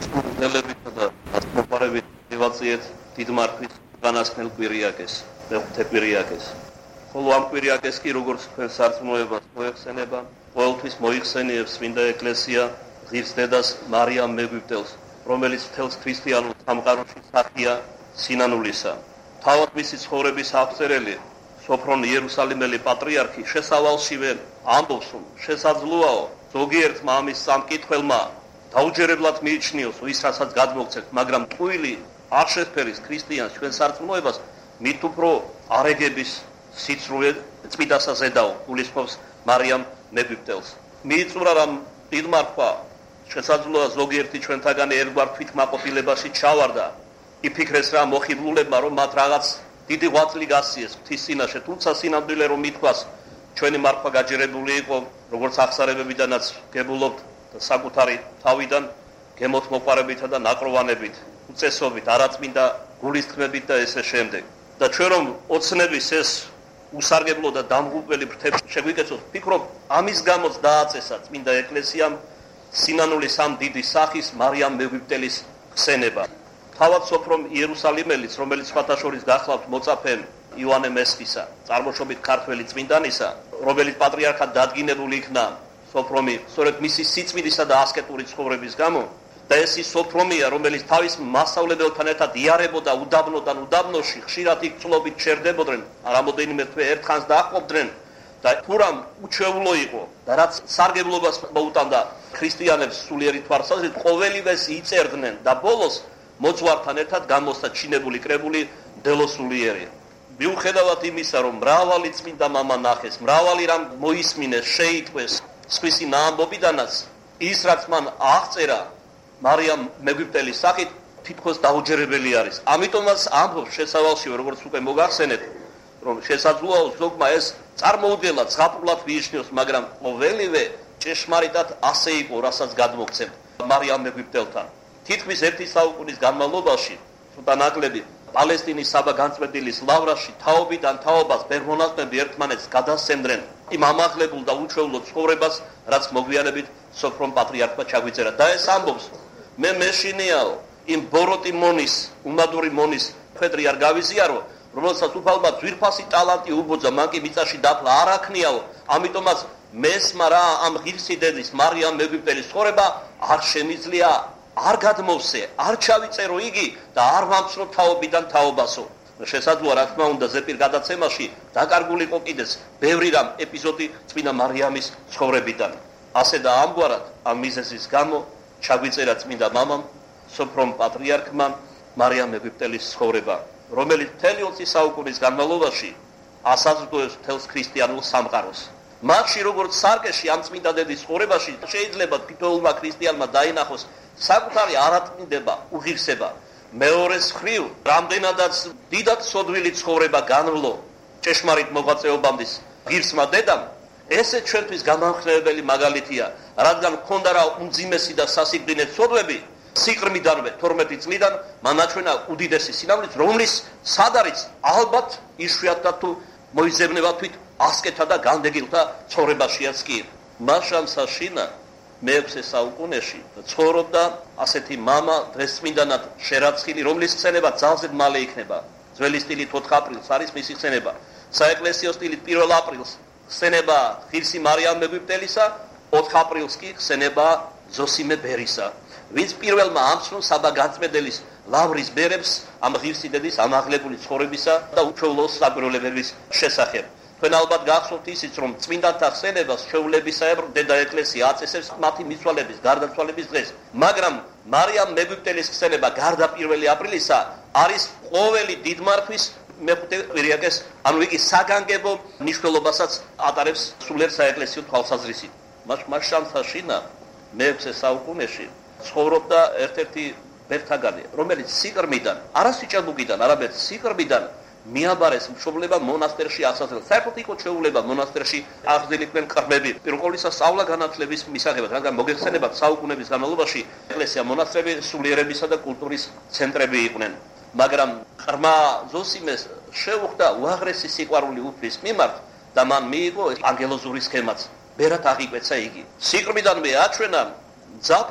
გულდელებითა და ათმოყარებით მივაწიეთ დიდ მართვის განასხმელ კვირიაკეს, მეხუთე კვირიაკეს. ხოლო ამ კვირიაკეს კი როგორც თქვენ სარწმუნოებას მოეხსენება, ყოველთვის მოიხსენიებს წმინდა ეკლესია ღირს დედას მარიამ მეგვიპტელს, რომელიც მთელს ქრისტიანულ სამყაროში სახია სინანულისა. თავად მისი ცხოვრების აღწერელი სოფრონ იერუსალიმელი პატრიარქი შესავალშივე ამბობს, რომ შესაძლოა ზოგიერთმა ამის სამკითხველმა დაუჯერებლად მიიჩნიოს ის, რასაც გადმოგცემთ, მაგრამ ტყუილი არ შეფერის ქრისტიანს ჩვენ სარწმუნოებას, მით უფრო არეგების სიცრუე წმიდასა ზედაო გულისხმობს მარიამ მეგვიპტელს. მიიწურა რომ დიდმარხვა შესაძლოა ზოგიერთი ჩვენთაგანი ერთგვარ თვითმაყოფილებაში ჩავარდა, იფიქრეს რა მოხიბლულებმა, რომ მათ რაღაც დიდი ღვაწლი გასცეს ღვთის წინაშე, თუმცა სინამდვილე რომ ითქვას, ჩვენი მარხვა გაჯერებული იყო, როგორც აღსარებებიდანაც გებულობთ და საკუთარი თავიდან გემოთ მოყარებითა და ნაკროვანებით, უწესობით, არაწმინდა გულისხმებით და ესე შემდეგ. და ჩვენ რომ ოცნების ეს უსარგებლო და დამღუპველი ფრთები შეგვიკეცოთ, ვფიქრობ, ამის გამოც დააწესა წმინდა ეკლესიამ სინანულის ამ დიდი სახის მარიამ მეგვიპტელის ხსენება. თავად სოფრონ იერუსალიმელიც, რომელიც სხვათა შორის გახლავთ მოწაფე იოანე მესხისა, წარმოშობით ქართველი წმინდანისა, რომელიც პატრიარქად დადგინებული იქნა სოფრომი, სწორედ მისი სიწმინდისა და ასკეტური ცხოვრების გამო, და ეს ის სოფრომია, რომელიც თავის მასწავლებელთან ერთად იარებოდა უდაბნოდან უდაბნოში, ხშირად იქ წლობით ჩერდებოდნენ, რამოდენიმე თვე ერთხანს დააყობდნენ და თურამ უჩვეულო იყო და რაც სარგებლობას მოუტანდა ქრისტიანებს სულიერი თვალსაზრისით, ყოველივეს იწერდნენ და ბოლოს მოძღვართან ერთად გამოსცა ჩინებული კრებული დელოსულიერი. მიუხედავად იმისა, რომ მრავალი წმინდა მამა ნახეს, მრავალი რამ მოისმინეს, შეიტყვეს სხვისი ნაამბობიდანაც, ის რაც მან აღწერა მარიამ მეგვიპტელის სახით, თითქოს დაუჯერებელი არის. ამიტომაც ამბობს შესავალშივე, როგორც უკვე მოგახსენეთ, რომ შესაძლოა ზოგმა ეს წარმოუდგენლად ზღაპრულად მიიჩნიოს, მაგრამ ყოველივე ჭეშმარიტად ასე იყო, რასაც გადმოგცემთ მარიამ მეგვიპტელთან. თითქმის 1 საუკუნის განმავლობაში, ცოტა ნაკლები, პალესტინის საბა განწმენდილის ლავრაში თაობიდან თაობას ბერძნები ერთმანეთს გადასცემდნენ იმ ამაღლებულ და უჩვეულო ცხოვრებას, რაც მოგვიანებით სოფრონ პატრიარქმა ჩაგვიწერა. და ეს ამბობს, მე მეშინიაო იმ ბოროტი მონის, უმადური მონის ხედრი არ გავიზიარო, რომელსაც უფალმა ძვირფასი ტალანტი უბოძა, მან კი მიწაში დაფლა არ აქნიაო, ამიტომაც მესმა რა ამ ღირსი დედის მარიამ მეგვიპტელის ცხოვრება არ შემიძლია არ გადმოვსე, არ ჩავიწერო იგი და არ ვამცნო თაობიდან თაობასო. შესაძლოა რა თქმა უნდა ზეპირ გადაცემაში დაკარგული იყო კიდეც ბევრი რამ ეპიზოდი წმინდა მარიამის ცხოვრებიდან. ასე და ამგვარად ამ მიზეზის გამო ჩაგვიწერა წმინდა მამამ სოფრონ პატრიარქმა მარიამ მეგვიპტელის ცხოვრება, რომელიც მთელი 20 საუკუნის განმავლობაში ასაზრდოებს მთელს ქრისტიანულ სამყაროს. მათში როგორც სარკეში ამ წმინდა დედის ცხოვრებაში შეიძლება თითოეულმა ქრისტიანმა დაინახოს საკუთარი არაწმინდება, უღირსება. მეორეს მხრივ, რამდენადაც დიდად სოდვილი ცხოვრება განვლო ჭეშმარიტ მოღვაწეობამდის ღირსმა დედამ, ესე ჩვენთვის გამამხნევებელი მაგალითია, რადგან ჰქონდა რა უმძიმესი და სასიკვდინე ცოდვები, სიყრმიდანვე 12 წლიდან მან აჩვენა უდიდესი სინამდვილეც, რომლის სადარიც ალბათ იშვიათად თუ მოიძებნება თვით ასკეთა და განდეგილთა ცხოვრებაშიაც კი. მაშამსაშინა მე-6 საუკუნეში ცხოვრობდა ასეთი მამა დღესწმინდანად შერაცხილი, რომლის ხსენება ძალზედ მალე იქნება. ძველი სტილით 4 აპრილს არის მისი ხსენება. საეკლესიო სტილით 1 აპრილს ხსენება ღირსი მარიამ მეგვიპტელისა, 4 აპრილს კი ხსენება ზოსიმე ბერისა, ვინც პირველმა ამცნო საბა განწმენდელის ლავრის ბერებს ამ ღირსი დედის ამაღლებული ცხოვრებისა და უჩვეულო საკვირველების შესახებ. თქვენ ალბათ გახსოვთ ისიც, რომ წმინდანთა ხსენებას ჩვეულებისაებრ დედა ეკლესია აწესებს მათი მიცვალების, გარდაცვალების დღეს, მაგრამ მარიამ მეგვიპტელის ხსენება გარდა 1 აპრილისა არის ყოველი დიდმარხვის მეხუთე კვირიაკეს, ანუ იგი საგანგებო მნიშვნელობასაც ატარებს სულიერ საეკლესიო თვალსაზრისით. მაშამსაშინა მე-6 საუკუნეში ცხოვრობდა ერთ-ერთი ბერთაგანი, რომელიც სიყრმიდან, არა სიჭაბუკიდან, არამედ სიყრმიდან მიაბარეს მშობლება მონასტერში ასაზრდელ. საერთოდ იყო ჩვეულება მონასტერში აღზრდილიყვნენ ყრმები. პირველ ყოვლისა სწავლა განათლების მისაღებად, რადგან მოგეხსენებათ საუკუნების განმავლობაში ეკლესია მონასტრები სულიერებისა და კულტურის ცენტრები იყვნენ. მაგრამ ყრმა ზოსიმეს შეუხდა უაღრესი სიყვარული უფლის მიმართ და მან მიიღო ანგელოზური სქემაც. ბერად აღიკვეცა იგი. სიყრმიდანვე აჩვენა მძაფრი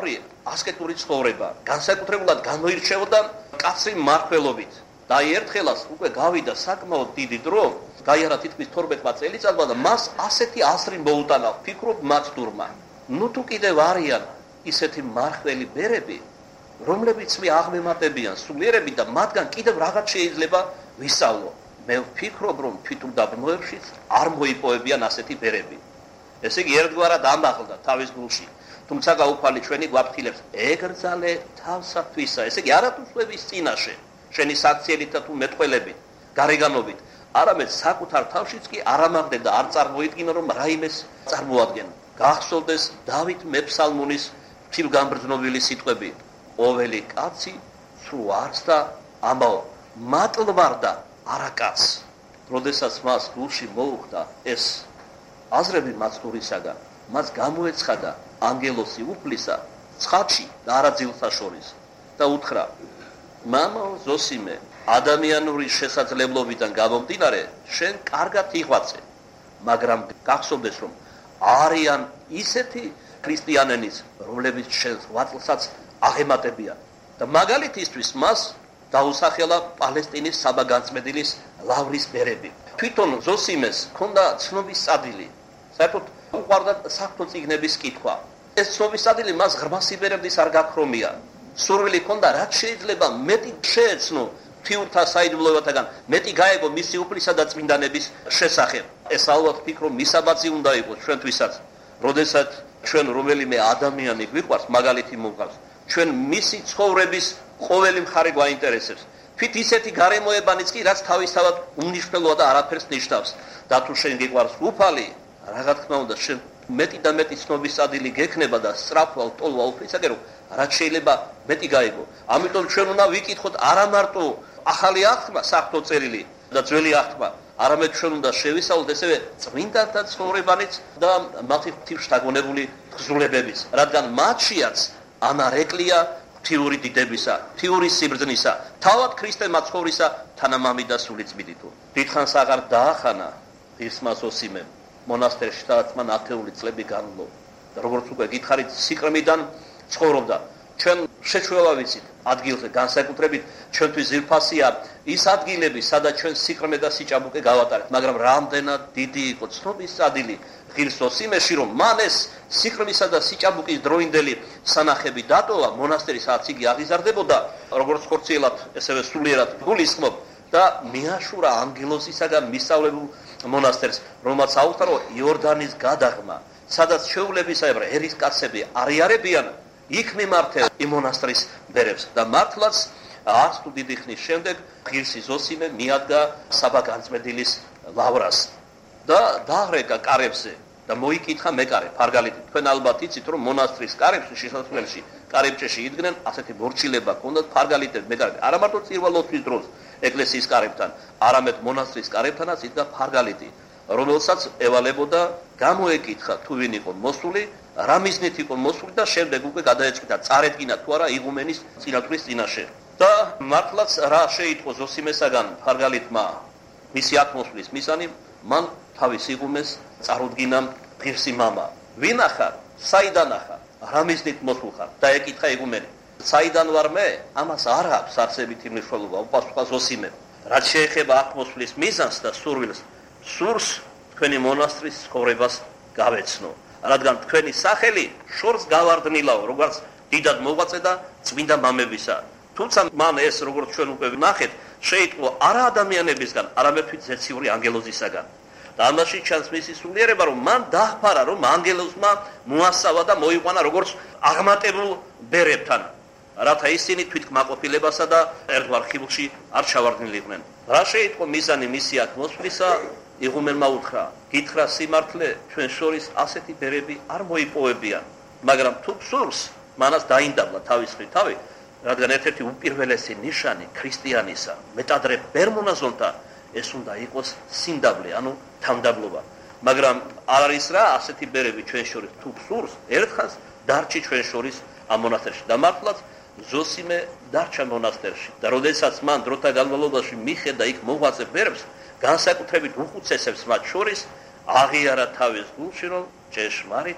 ასკეტური ცხოვრება, განსაკუთრებულად გამოირჩეოდა კაცრი მმართველობით. და ერთხელაც უკვე გავიდა საკმაოდ დიდი დრო, გაიარა თითქმის 12 წელიწადმა და მას ასეთი აზრი მოუტანა, ვფიქრობ მაცდურმა. ნუ თუ კიდევ არიან ისეთი მმართველი ბერები, რომლებიც მე აღმემატებიან სულიერები და მათგან კიდევ რაღაც შეიძლება ვისწავლო. მე ვფიქრობ, რომ თვითუდაბნოებშიც არ მოიპოვებიან ასეთი ბერები. ესე იგი ერთგვარად ამაღლდა თავის გულში. თუმცა გაუფალი ჩვენი გვაფრთხილებს, ეგრძალე თავსათვისა, ესე იგი არა თუ სხვების წინაშე, შენი საქციელით თუ მეტყველებით, გარეგანობით, არამედ საკუთარ თავშიც კი არ ამაღლე და არ წარმოიდგინო, რომ რაიმეს წარმოადგენ. გახსოვდეს დავით მეფსალმუნის ფილგამბრძნობილი სიტყვები, ყოველი კაცი სულ არს და ამაო, მატლვარდა არა კაცს. როდესაც მას გულში მოუხდა ეს აზრები მაცდურისაგან, მას გამოეცხადა ანგელოსი უფლისა ცხადში და არა ძილსა შორის და უთხრა, მამაო ზოსიმე, ადამიანური შესაძლებლობიდან გამომდინარე, შენ კარგად იღვაწე, მაგრამ გახსოვდეს, რომ არიან ისეთი ქრისტიანენიც, რომლებიც შენს ღვაწლსაც აღემატებიან და მაგალითისთვის მას დაუსახელა პალესტინის საბაგანწმენდილის ლავრის ბერები. თვითონ ზოსიმეს ჰქონდა ცნობის სადილი, საერთოდ უყვარდა საღვთო წიგნების კითხვა. ეს ცნობის სადილი მას ღრმა სიბერებდის არ გაქრომია. სურვილი ჰქონდა, რაც შეიძლება მეტი შეეცნო თვიურთა საიდუმლოებათაგან, მეტი გაეგო მისი უფლისა და წმინდანების შესახებ. ეს ალბათ ვფიქრობ მისაბაძი უნდა იყოს ჩვენთვისაც, როდესაც ჩვენ რომელიმე ადამიანი გვიყვარს, მაგალითი მოგავს, ჩვენ მისი ცხოვრების ყოველი მხარე გვაინტერესებს. თვით ისეთი გარემოებანიც კი, რაც თავისთავად უმნიშვნელოა და არაფერს ნიშნავს. და თუ შენ გიყვარს უფალი, რა თქმა უნდა, შენ მეტი და მეტი ცნობის სადილი გექნება და სწრაფვალ ტოლვა უფლისაკენ, რაც შეიძლება მეტი გაიგო. ამიტომ ჩვენ უნდა ვიკითხოთ არა მარტო ახალი აღთქმა, საღვთო წერილი და ძველი აღთქმა, არამედ ჩვენ უნდა შევისწავლოთ ესევე წმინდანთა ცხოვრებანიც და მათი ღვთისმშთაგონებული თხზულებებიც, რადგან მათშიაც ანარეკლია ღვთიური დიდებისა, ღვთიური სიბრძნისა, თავად ქრისტე მაცხოვრისა თანამამი და სულიწმიდითო. დიდხანს აღარ დაახანა ღირსმა ზოსიმემ მონასტერში, სადაც მან ათეული წლები განვლო. და როგორც უკვე გითხარით, სიყრმიდან ცხოვრობდა. ჩვენ შეჩვევა ვიცით ადგილზე, განსაკუთრებით ჩვენთვის ძირფასია ის ადგილები, სადაც ჩვენ სიყრმე და სიჭაბუკე გავატარეთ, მაგრამ რამდენად დიდი იყო ცნობის სადილი ღირს ზოსიმეში, რომ მან ეს სიყრმისა და სიჭაბუკის დროინდელი სანახები დატოვა მონასტერი, სადაც იგი აღიზარდებოდა, როგორც ხორციელად, ესევე სულიერად გულისხმობ და მიაშურა ანგელოზისაგან მისწავლებულ მონასტერს, რომელსაც აუხსნა იორდანის გადაღმა, სადაც ჩვეულებისაებრ ერისკაცები არიარებიან, იქ მიმართე იმ მონასტრის ბერებს და მართლაც არც თუ დიდი ხნის შემდეგ ღირსი ზოსიმე მიადგა საბაგანწმენდილის ლავრას და დააღრეკა კარებზე და მოიკითხა მეკარე ფარგალიტი. თქვენ ალბათ იცით, რომ მონასტრის კარებში შესასვლელში კარებჭეში იდგნენ ასეთი მორჩილება ჰქონდათ ფარგალიტები მეკარები. არა მარტო წირვალოთვის დროს ეკლესიის კარებთან, არამედ მონასტრის კარებთანაც იდგა ფარგალიტი, რომელსაც ევალებოდა გამოეკითხა თუ ვინ იყო მოსული, რა მიზნით იყო მოსული და შემდეგ უკვე გადაეჭიდა წარედგინა თუ არა იღუმენის წინათვლის წინაშე. და მართლაც რა შეიტყო ზოსიმესაგან ფარგალიტმა მისი აქ მოსვლის მიზანი, მან თავის იღუმეს წარუდგინა ღირსი მამა. ვინ ახარ? საიდან ახარ? რა მიზნით მოსულ ხარ? და ეკითხა იღუმენი. საიდან ვარ მე? ამას არ აქვს არსებითი მნიშვნელობა, უპასუხა ზოსიმემ. რაც შეეხება აქ მოსვლის მიზანს და სურვილს, სურს თქვენი მონასტრის ცხოვრებას გავეცნო, რადგან თქვენი სახელი შორს გავარდნილაო, როგორც დიდად მოღვაწე და წმინდა მამებისა. თუმცა მან ეს, როგორც ჩვენ უკვე ვნახეთ, შეიტყო არა ადამიანებისგან, არამედ თვით ზეციური ანგელოზისაგან. და ამაში ჩანს მისი სულიერება, რომ მან დაახფარა, რომ ანგელოზმა მოასწავა და მოიყვანა როგორც აღმატებულ ბერებთან, რათა ისინი თვით კმაყოფილებასა და ერთგვარ ხიბლში არ ჩავარდნილიყვნენ. რა შეიტყო მიზანი მისი აქ მოსვლისა? იღუმენმა უთხრა, გითხრა სიმართლე, ჩვენ შორის ასეთი ბერები არ მოიპოვებიან, მაგრამ თუ სურს, მანაც დაინდაბლა თავის მხრივ თავი, რადგან ერთ-ერთი უპირველესი ნიშანი ქრისტიანისა, მეტადრე ბერმონაზონთა, ეს უნდა იყოს სიმდაბლე, ანუ თავმდაბლობა. მაგრამ არ არის რა ასეთი ბერები ჩვენ შორის, თუ სურს, ერთხანს დარჩი ჩვენ შორის ამ მონასტერში. და მართლაც ზოსიმე დარჩა მონასტერში და როდესაც მან დროთა განმავლობაში მიხედა იქ მოღვაწე ბერებს, განსაკუთრებით უხუცესებს მათ შორის, აღიარა თავის გულში, რომ ჭეშმარიტად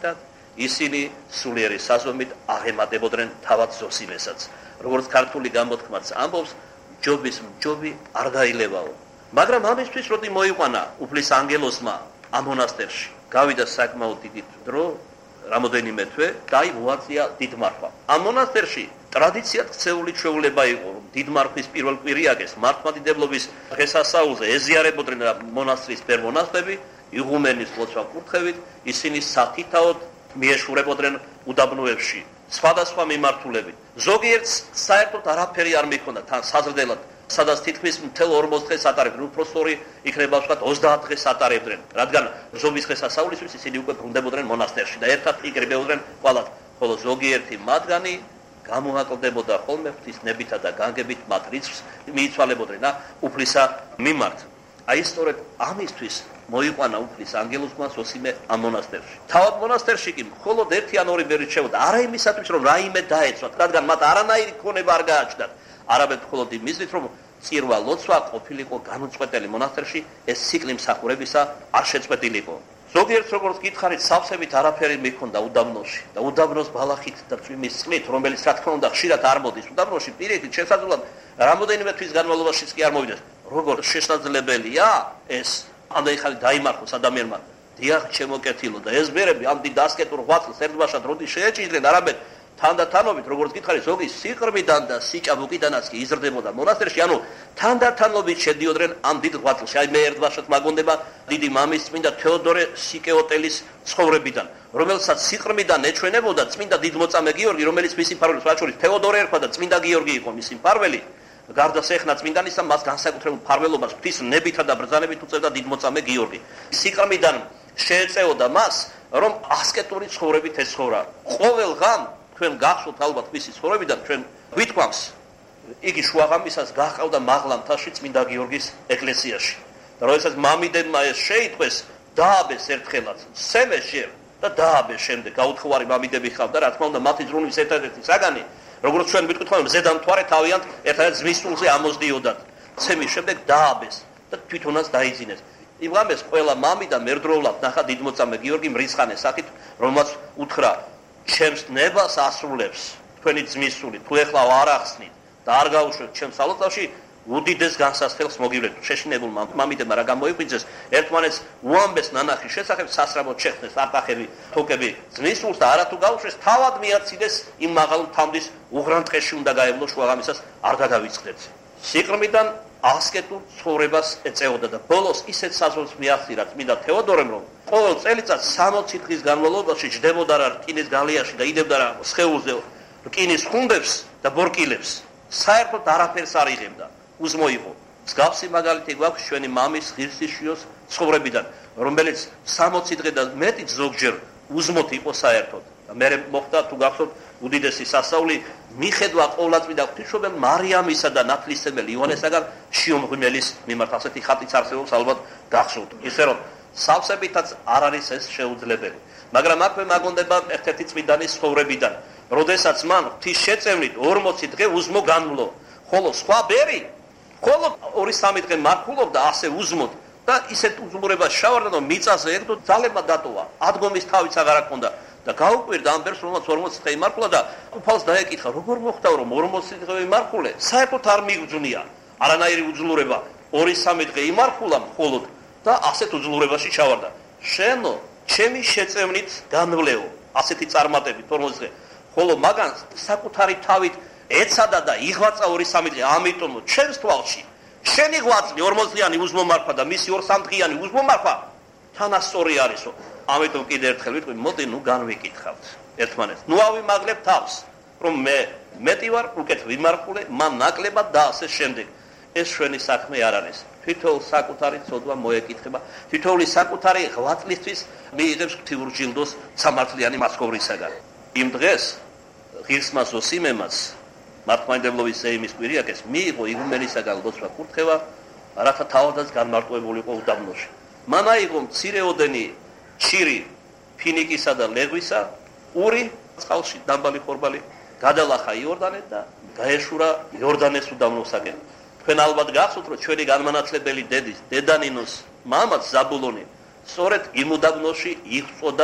ისინი სულიერი საზომით აღემატებოდნენ თავად ზოსიმესაც. როგორც ქართული გამოთქმაც ამბობს, ჯობის ჯობი არ გაილებაო. მაგრამ ამისთვის როდი მოიყვანა უფლის ანგელოსმა ამ მონასტერში, გავიდა საკმაოდ დიდი დრო, რამოდენიმე თვე, მოაწია დიდმარხვამ. ამ მონასტერში ტრადიციად ქცეული ჩვეულება იყო, რომ დიდმარხვის პირველ კვირიაკეს მართლმადიდებლობის დღესასწაულზე ეზიარებოდნენ მონასტრის პერმონასტები, იღუმენის ლოცვა კურთხევით, ისინი სათითაოდ მიეშურებოდნენ უდაბნოებში, სხვადასხვა მიმართულებით. ზოგიერთს საერთოდ არაფერი არ მიჰქონდა თან საზრდელად, სადაც თითქმის მთელ 40 დღეს ატარებდნენ, უფროსწორი იქნება ვთქვათ 30 დღეს ატარებდნენ, რადგან ზობის დღესასწაულისთვის ისინი უკვე ბრუნდებოდნენ მონასტერში და ერთად იკრიბებოდნენ ყველას, ხოლო ზოგიერთი მათგანი გამოაკლდებოდა ხოლმე ღვთისნებითა და განგებით მათ რიცხვს მიიცვალებოდნენ უფლისა მიმართ. აი სწორედ ამისთვის მოიყვანა უფლის ანგელოზმა ზოსიმე ამ მონასტერში. თავად მონასტერში კი მხოლოდ ერთი ან ორი ბერი რჩებოდა, არა იმისათვის რომ რაიმე დაეცვათ, რადგან მათ არანაირი ქონება არ გააჩნდათ, არამედ მხოლოდ იმისათვის რომ წირვა ლოცვა ყოფილიყო განუწყვეტელი მონასტერში, ეს ციკლი მსახურებისა არ შეწყვეტილიყო. ზოგიერთს როგორც გითხარით, სავსებით არაფერი მიჰქონდა უდაბნოში და უდაბნოს ბალახით და წვიმის წყლით, რომელიც რა თქმა უნდა ხშირად არ მოდის უდაბნოში, პირიქით შესაძლოა რამოდენიმე თვის განმავლობაშიც კი არ მოვიდეს. როგორ შესაძლებელია ეს ამდენი დაიმარხოს ადამიანმა, დიახ ჩემოკეთილო და ეს ბერები ამ დიდ ასკეტურ ღვაწლს ერთბაშად როდი შეეჭიდნენ, არამედ თანდათანობით, როგორც გითხარით, ზოგი სიყრმიდან და სიჭაბუკიდანაც კი იზრდებოდა მონასტერში, ანუ თანდათანობით შედიოდნენ ამ დიდ ღვაწლში. აი მე ერთბაშად მაგონდება დიდი მამის წმინდა თეოდორე სიკეოტელის ცხოვრებიდან, რომელსაც სიყრმიდან ეჩვენებოდა წმინდა დიდმოწამე გიორგი, რომელიც მისი მფარველი, სხვა შორის თეოდორე ერქვა და წმინდა გიორგი იყო მისი მფარველი. გარდა სეხნა წმინდანისა, მას განსაკუთრებულ მფარველობას ღვთისნებითა და ბრძანებით უწევდა დიდმოწამე გიორგი. სიყრმიდან შეეწეოდა მას, რომ ასკეტური ცხოვრებით ეცხოვრა. ყოველ ღამ ჩვენ გახსოვთ ალბათ მისი ცხოვრებიდან, ჩვენ გვითქვამს, იგი შუაღამისას გაჰყავდა მაღლამთაში წმინდა გიორგის ეკლესიაში. და როდესაც მამიდენმა ეს შეიტყვეს, დააბეს ერთხელაც, სემეს ჯერ და დააბეს შემდეგ. გაუთხოვარი მამიდები ჰყავდა, რა თქმა უნდა, მათი ძრუნვის ერთადერთი საგანი, როგორც ჩვენ ვიტყვით, ზედამთვარე თავიანთ ერთადერთ ძმის სტულზე ამოსდიოდათ. სემის შემდეგ დააბეს და თვითონაც დაიძინეს. იმ ღამეს ყველა მამი და მერდროულად ნახა დიდმოწამე გიორგი მრიცხანეს სახით, რომელმაც უთხრა, ჩემს ნებას ასრულებს თქვენი ძმის სული, თუ ეხლა არ ახსნით და არ გაუშვებთ ჩემს სალოცავში, უდიდეს განსასწრებს მოგივლეთ. შეშინებულმა მამიდებმა რა გამოიღვიძეს, ერთმანეთს უამბეს ნანახის შესახებ, სასრამოდ შეხსნეს არტახები, თოკები ძმის სულს და არა თუ გაუშვეს, თავად მიაცილეს იმ მაღალ მთავრის უღრან ტყეში უნდა გაევლო შუაღამისას არ გადავიწყდეთ. სიყრმიდან ასკეტურ ცხოვრებას ეწეოდა და ბოლოს ისეთ საზღვრებს მიაღწია წმინდა თეოდორემ, რომ ყოველ წელიწადს 60 დღის განმავლობაში ჯდებოდა რა რკინის გალიაში და იდებდა რა სხეულზე რკინის ხუნდებს და ბორკილებს. საერთოდ არაფერს არ იღებდა. უზმო იყო. მსგავსი მაგალითი გვაქვს ჩვენი მამის ღირსიშვილის ცხოვრებიდან, რომელიც 60 დღე და მეტი ზოგჯერ უზმოთ იყო საერთოდ. და მე მოხდა თუ გახსოვთ უდიდესი სასწაული მიხედვა ყოვლადწმიდა ღვთისმშობელ მარიამისა და ნათლისმცემელი იოანესაგან შიომღვიმელის მიმართ. ასეთი ხატიც არსებობს ალბათ გახსოვთ. ისე რომ სავსებითაც არ არის ეს შეუძლებელი. მაგრამ აქვე მაგონდება ერთ-ერთი წმინდანის ცხოვრებიდან, როდესაც მან ღვთის შეწევნით 40 დღე უზმო განვლო, ხოლო სხვა ბერი მხოლოდ 2-3 დღე მარხულობდა ასე უზმოდ და ისეთ უზმურებას შავარდა, რომ მიწაზე ეგდო ძალება დატოვა, ადგომის თავიც აღარ ჰქონდა და გაუკვირდა ამ ბერს, რომელსაც 40 დღე იმარხულა და უფალს დაეკითხა, როგორ მოხდა, რომ 40 დღე იმარხულე, საერთოდ არ მიგვძვნია არანაირი უძლურება, 2-3 დღე იმარხულა მხოლოდ და ასეთ უძლურებაში ჩავარდა. შენო ჩემი შეწევნით განვლეო, ასეთი წარმატებით 40 დღე, ხოლო მაგან საკუთარი თავით ეცადა და იღვაცა 2-3 დღე, ამიტომ ჩემს თვალში შენი ღვაწლი 40 დღიანი უზმომარხვა და მისი 2-3 დღიანი უზმომარხვა თანასწორი არისო. ამიტომ კიდე ერთხელ ვიტყვი, მოდი ნუ განვიკითხავთ ერთმანეთს. ნუ ავიმაღლებთ თავს, რომ მე მეტი ვარ, უკეთ ვიმარხულე, მან ნაკლებად და ასე შემდეგ. ეს ჩვენი საქმე არ არის. თითოეულ საკუთარი ცოდვა მოეკითხება, თითოეული საკუთარი ღვაწლისთვის მიიღებს ღვთიურ ჯილდოს სამართლიანი მაცხოვრისაგან. იმ დღეს ღირსმა ზოსიმემაც მართლმადიდებლობის სეიმის კვირიაკეს მიიღო იგუმენისაგან ლოცვა კურთხევა, რათა თავადაც განმარტოებულიყო უდაბნოში. მან აიღო მცირეოდენი ჩირი ფინიკისა და ლეღვისა, ური წყალში დამბალი ხორბალი, გადალახა იორდანეთ და გაეშურა იორდანეს უდაბნოსაკენ. თქვენ ალბათ გახსოვთ, რომ ჩვენი განმანათლებელი დედანინოს მამაც ზაბულონი სწორედ იმ უდაბნოში იღვწოდა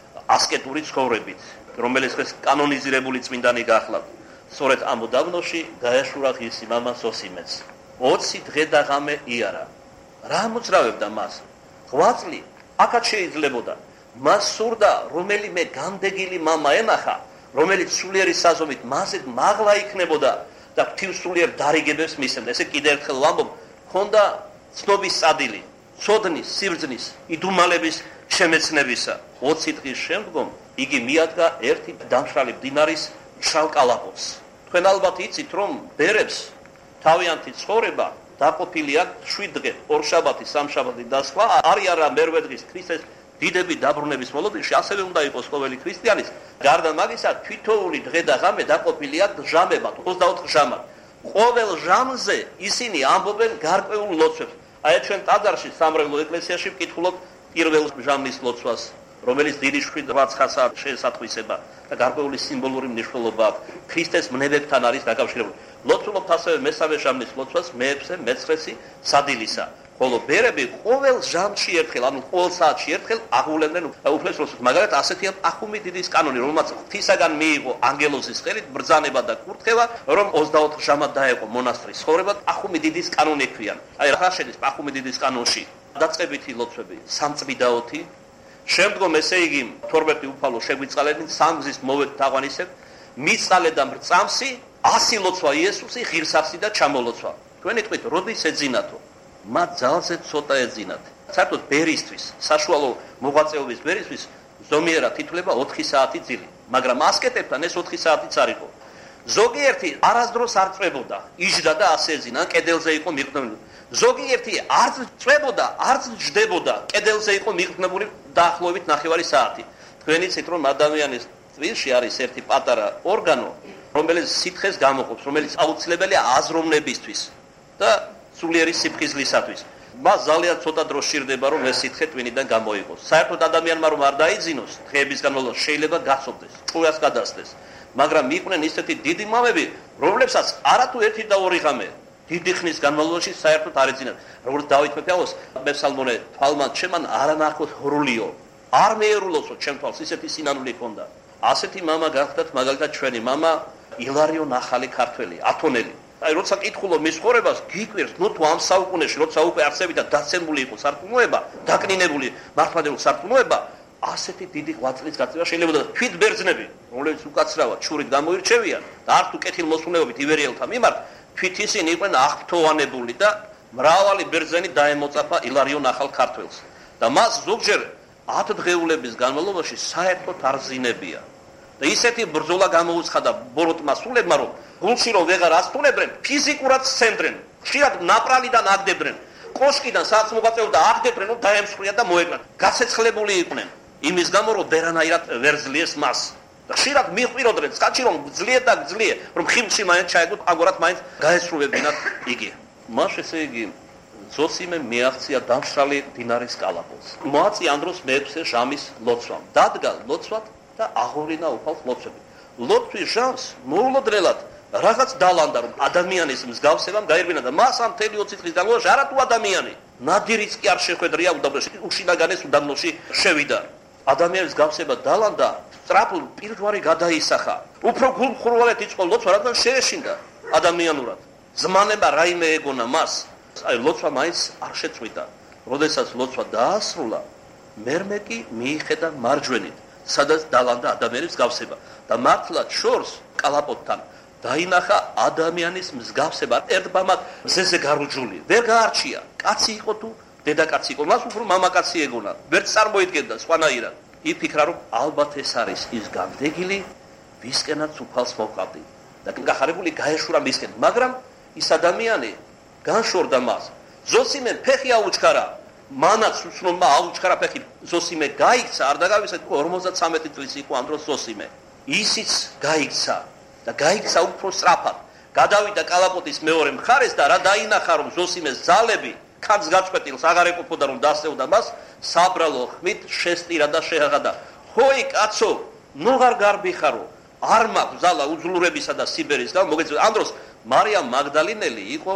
ასკეტური ცხოვრებით, რომელიც დღეს კანონიზირებული წმინდანი გახლავთ. სწორედ ამ უდაბნოში გაეშურა ღირსი მამა ზოსიმეც. 20 დღე და ღამე იარა. რა მოძრავებდა მას? 8 წლი აქაც შეიძლებოდა. მას სურდა რომელიმე განდეგილი მამა ენახა, რომელიც სულიერი საზომით მასზე მაღლა იქნებოდა და ღვთისმსულიერ დარიგებებს მისცემდა. ესე კიდევ ერთხელ ვამბობ, ჰქონდა ცნობის სადილი, ცოდნის, სიბრძნის, იდუმალების შემეცნებისა. 20 დღის შემდგომ იგი მიადგა ერთი დამშრალი მდინარის მშრალ კალაპოტს. თქვენ ალბათ იცით, რომ ბერებს თავიანთი ცხოვრება დაყოფილი აქვს 7 დღე, 2 შაბათი, 3 შაბათი და სხვა. არის არა მერვე დღის ქრისტეს დიდები დაბრუნების მოლოდინში, ასევე უნდა იყოს ყოველი ქრისტიანის. გარდა მაგისა, თითოეული დღე და ღამე დაყოფილი აქვს ჟამებად, 24 ჟამად. ყოველ ჟამზე ისინი ამბობენ გარკვეულ ლოცვებს. აი ჩვენ ტაძარში, სამრევლო ეკლესიაში ვკითხულობ პირველ ჟამის ლოცვას, რომელიც დიდი 7-8-9 შეესატყვისება და გარკვეული სიმბოლური მნიშვნელობა აქვს. ქრისტეს მნებებთან არის დაკავშირებული. ლოცულობთ ასევე მესამე ჟამის ლოცვას, მე-6, მე-9 სადილისა. ხოლო ბერები ყოველ ჟამში ერთხელ, ანუ ყოველ საათში ერთხელ აღუვლებდნენ უფლეს ლოცვას. მაგალითად, ასეთია პახუმი დიდის კანონი, რომელმაც ღვთისაგან მიიღო ანგელოზის ხელით ბრძანება და კურთხევა, რომ 24 ჟამად დაეყო მონასტრის ცხოვრება. პახუმი დიდის კანონი ექვიან. აი რა შედის პახუმი დიდის კანონში? დაწყებითი ლოცვები, სამწმიდაოთი, შემდგომ ესე იგი 12 უფალო შეგვიწყალენ, სამგზის მოვეთ თაღვანისებ, მიწყალე და მრწამსი, 100 ლოცვა იესუსი, ღირსარსი და ჩამოლოცვა. თქვენი თქმით, როდის ეძინათო? მათ ძალზე ცოტა ეძინათ. საერთოდ ბერისთვის, საშუალო მოღვაწეობის ბერისთვის ზომიერად ითვლება 4 საათი ძილი, მაგრამ ასკეტებთან ეს 4 საათიც არ იყო. ზოგიერთი არასდროს არ წვებოდა, იჯდა და ასე ეძინა, კედელზე იყო მიყრდნობილი. ზოგიერთი არც წვებოდა, არც ჯდებოდა, კედელზე იყო მიყრდნობილი დაახლოებით 9 საათი. თქვენ იცით, რომ ადამიანის ტვინში არის ერთი პატარა ორგანო, რომელიც სითხეს გამოყოფს, რომელიც აუცილებელია აზროვნებისთვის და სულიერი სიფხიზლისათვის. მას ძალიან ცოტა დრო სჭირდება, რომ ეს სითხე ტვინიდან გამოიყოს. საერთოდ ადამიანმა რომ არ დაიძინოს, დღეების განმავლობაში შეიძლება გაცობდეს, ჭუას გადასცეს. მაგრამ იყვნენ ისეთი დიდი მამები, რომლებსაც არათუ 1 და 2 ღამე დიდი ხნის განმავლობაში საერთოდ არ ეძინათ. როგორც დავით მეფეაოს მესალმონე თვალმან ჩემან არანახოთ ჰრულიო. არ მეერულოსო ჩემ თვალს, ისეთი სინანული ჰქონდა. ასეთი მამა გახდათ მაგალითად ჩვენი მამა ილარიო ნახალი ქართველი, ათონელი. აი როცა კითხულობ მის ცხოვრებას, გიკვირს, ნუ თუ ამ საუკუნეში, როცა უკვე არსებით და დაცემული იყო სარწმუნოება, დაკნინებული მართლმადიდებლური სარწმუნოება, ასეთი დიდი ღვაწლის გაწევა შეიძლება და თვით ბერძნები, რომლებიც უკაცრავად შურით გამოირჩევიან და არ თუ კეთილმოსურნეობით ივერიელთა მიმართ, თვით ისინი იყვნენ აღფრთოვანებული და მრავალი ბერძენი დაემოწაფა ილარიო ნახალ ქართველს. და მას ზოგჯერ 10 დღეულების განმავლობაში საერთოდ არ ზინებია. და ისეთი ბრძოლა გამოუცხადა ბოროტმა სულებმა, რომ გულში რომ ვეღარ ასტუნებდნენ, ფიზიკურად სცემდნენ, ხშირად ნაპრალიდან აგდებდნენ, კოშკიდან სადაც მოღვაწეობდა აგდებდნენ, რომ დაემსხვრიათ და მოეკრათ. გაცეცხლებული იყვნენ იმის გამო, რომ ვერანაირად ვერ ზლიეს მას. და ხშირად მიხვიროდნენ, სკაჩი რომ გძლიეთ და გძლიე, რომ ხიმში მაინც ჩაეგოთ, აგორათ მაინც გაესრულებინათ იგი. მას ესე იგი ზოსიმე მიაღწია დამშრალი დინარის კალაპოტს. მოაწია ამ დროს მე-6 ჟამის ლოცვამ. დადგა ლოცვად და აღოვლინა უფალს ლოცვები. ლოცვის ჟამს მოულოდნელად რაღაც დალანდა, რომ ადამიანის მსგავსებამ გაირბინა და მას ამ მთელი 20 დღის განმავლობაში არათუ ადამიანი, ნადირიც კი არ შეხვედრია უდაბნოში, უშინაგანეს უდაბნოში შევიდა. ადამიანის მსგავსება დალანდა, სწრაფულ პირჯვარი გადაისახა. უფრო გულმხრულად იწყო ლოცვა, რადგან შეეშინდა ადამიანურად. ზმანება რაიმე ეგონა მას. აი ლოცვა მაინც არ შეწყვიტა. როდესაც ლოცვა დაასრულა, მერმე კი მიიხედა მარჯვენით, სადაც დალანდა ადამიანის მსგავსება და მართლაც შორს კალაპოტთან დაინახა ადამიანის მსგავსება, ერთბამად მზეზე გარუჯული. ვერ გაარჩია, კაცი იყო თუ დედაკაცი იყო, მას უფრო მამაკაცი ეგონა. ვერ წარმოიდგენდა სხვანაირად. იფიქრა, რომ ალბათ ეს არის ის განდეგილი, ვისკენაც უფალს მოყავდი და გახარებული გაეშურა მისკენ, მაგრამ ის ადამიანი განშორდა მას. ზოსიმე ფეხი აუჩქარა, მანაც უცნობმა აუჩქარა ფეხი. ზოსიმე გაიქცა, არ დაგავიწყეთ, 53 წლის იყო ამ დროს ზოსიმე. ისიც გაიქცა და გაიქცა უფრო სწრაფად. გადავიდა კალაპოტის მეორე მხარეს და რა დაინახა, რომ ზოსიმეს ძალები ქანს გაწყვეტილს აღარ ეყოფოდა, რომ დასწევდა მას, საბრალო ხმით შესტირა და შეაღადა. ჰოი კაცო, ნუ არ გარბიხარო, არ მაქვს ძალა უძლურებისა და სიბერის გამო. მოგეწევთ, ამ დროს მარიამ მაგდალინელი იყო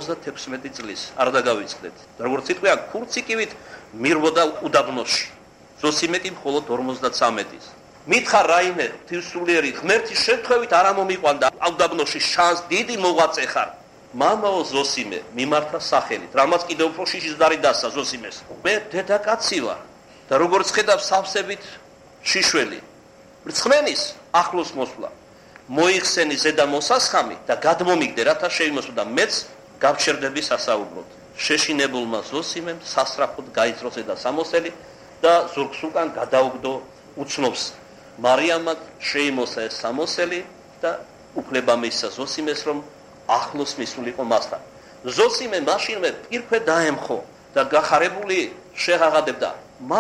76 წლის, არ დაგავიწყდეთ. როგორც იტყვია, ქურციკივით მირბოდა უდაბნოში. ზოსიმე კი მხოლოდ 53-ის. მითხარ რაიმე ღვთისმსულიერი ღმერთის შემთხვევით არ ამომიყვანდა უდაბნოში შანს დიდი მოღვაწე ხარ. მამაო ზოსიმე მიმართა სახელით, რამაც კიდევ უფრო შიშისდარი დასა ზოსიმეს. მე დედაკაცი ვარ და როგორც ხედავ სავსებით შიშველი. რწმენის ახლოს მოსვლა. მოიხსენი ზედა მოსასხამი და გადმომიგდე რათა შეიმოსო და მეც გავჩერდები სასაუბროდ. შეშინებულმა ზოსიმემ სასწრაფოდ გაიწრო ზედა სამოსელი და ზურგს უკან გადაუგდო უცნობს. მარიამმა შეიმოსა ეს სამოსელი და უფლება მისცა ზოსიმეს რომ ახლოს მისულიყო მასთან. ზოსიმე მაშინვე პირქვე დაემხო და გახარებული შეღაღადებდა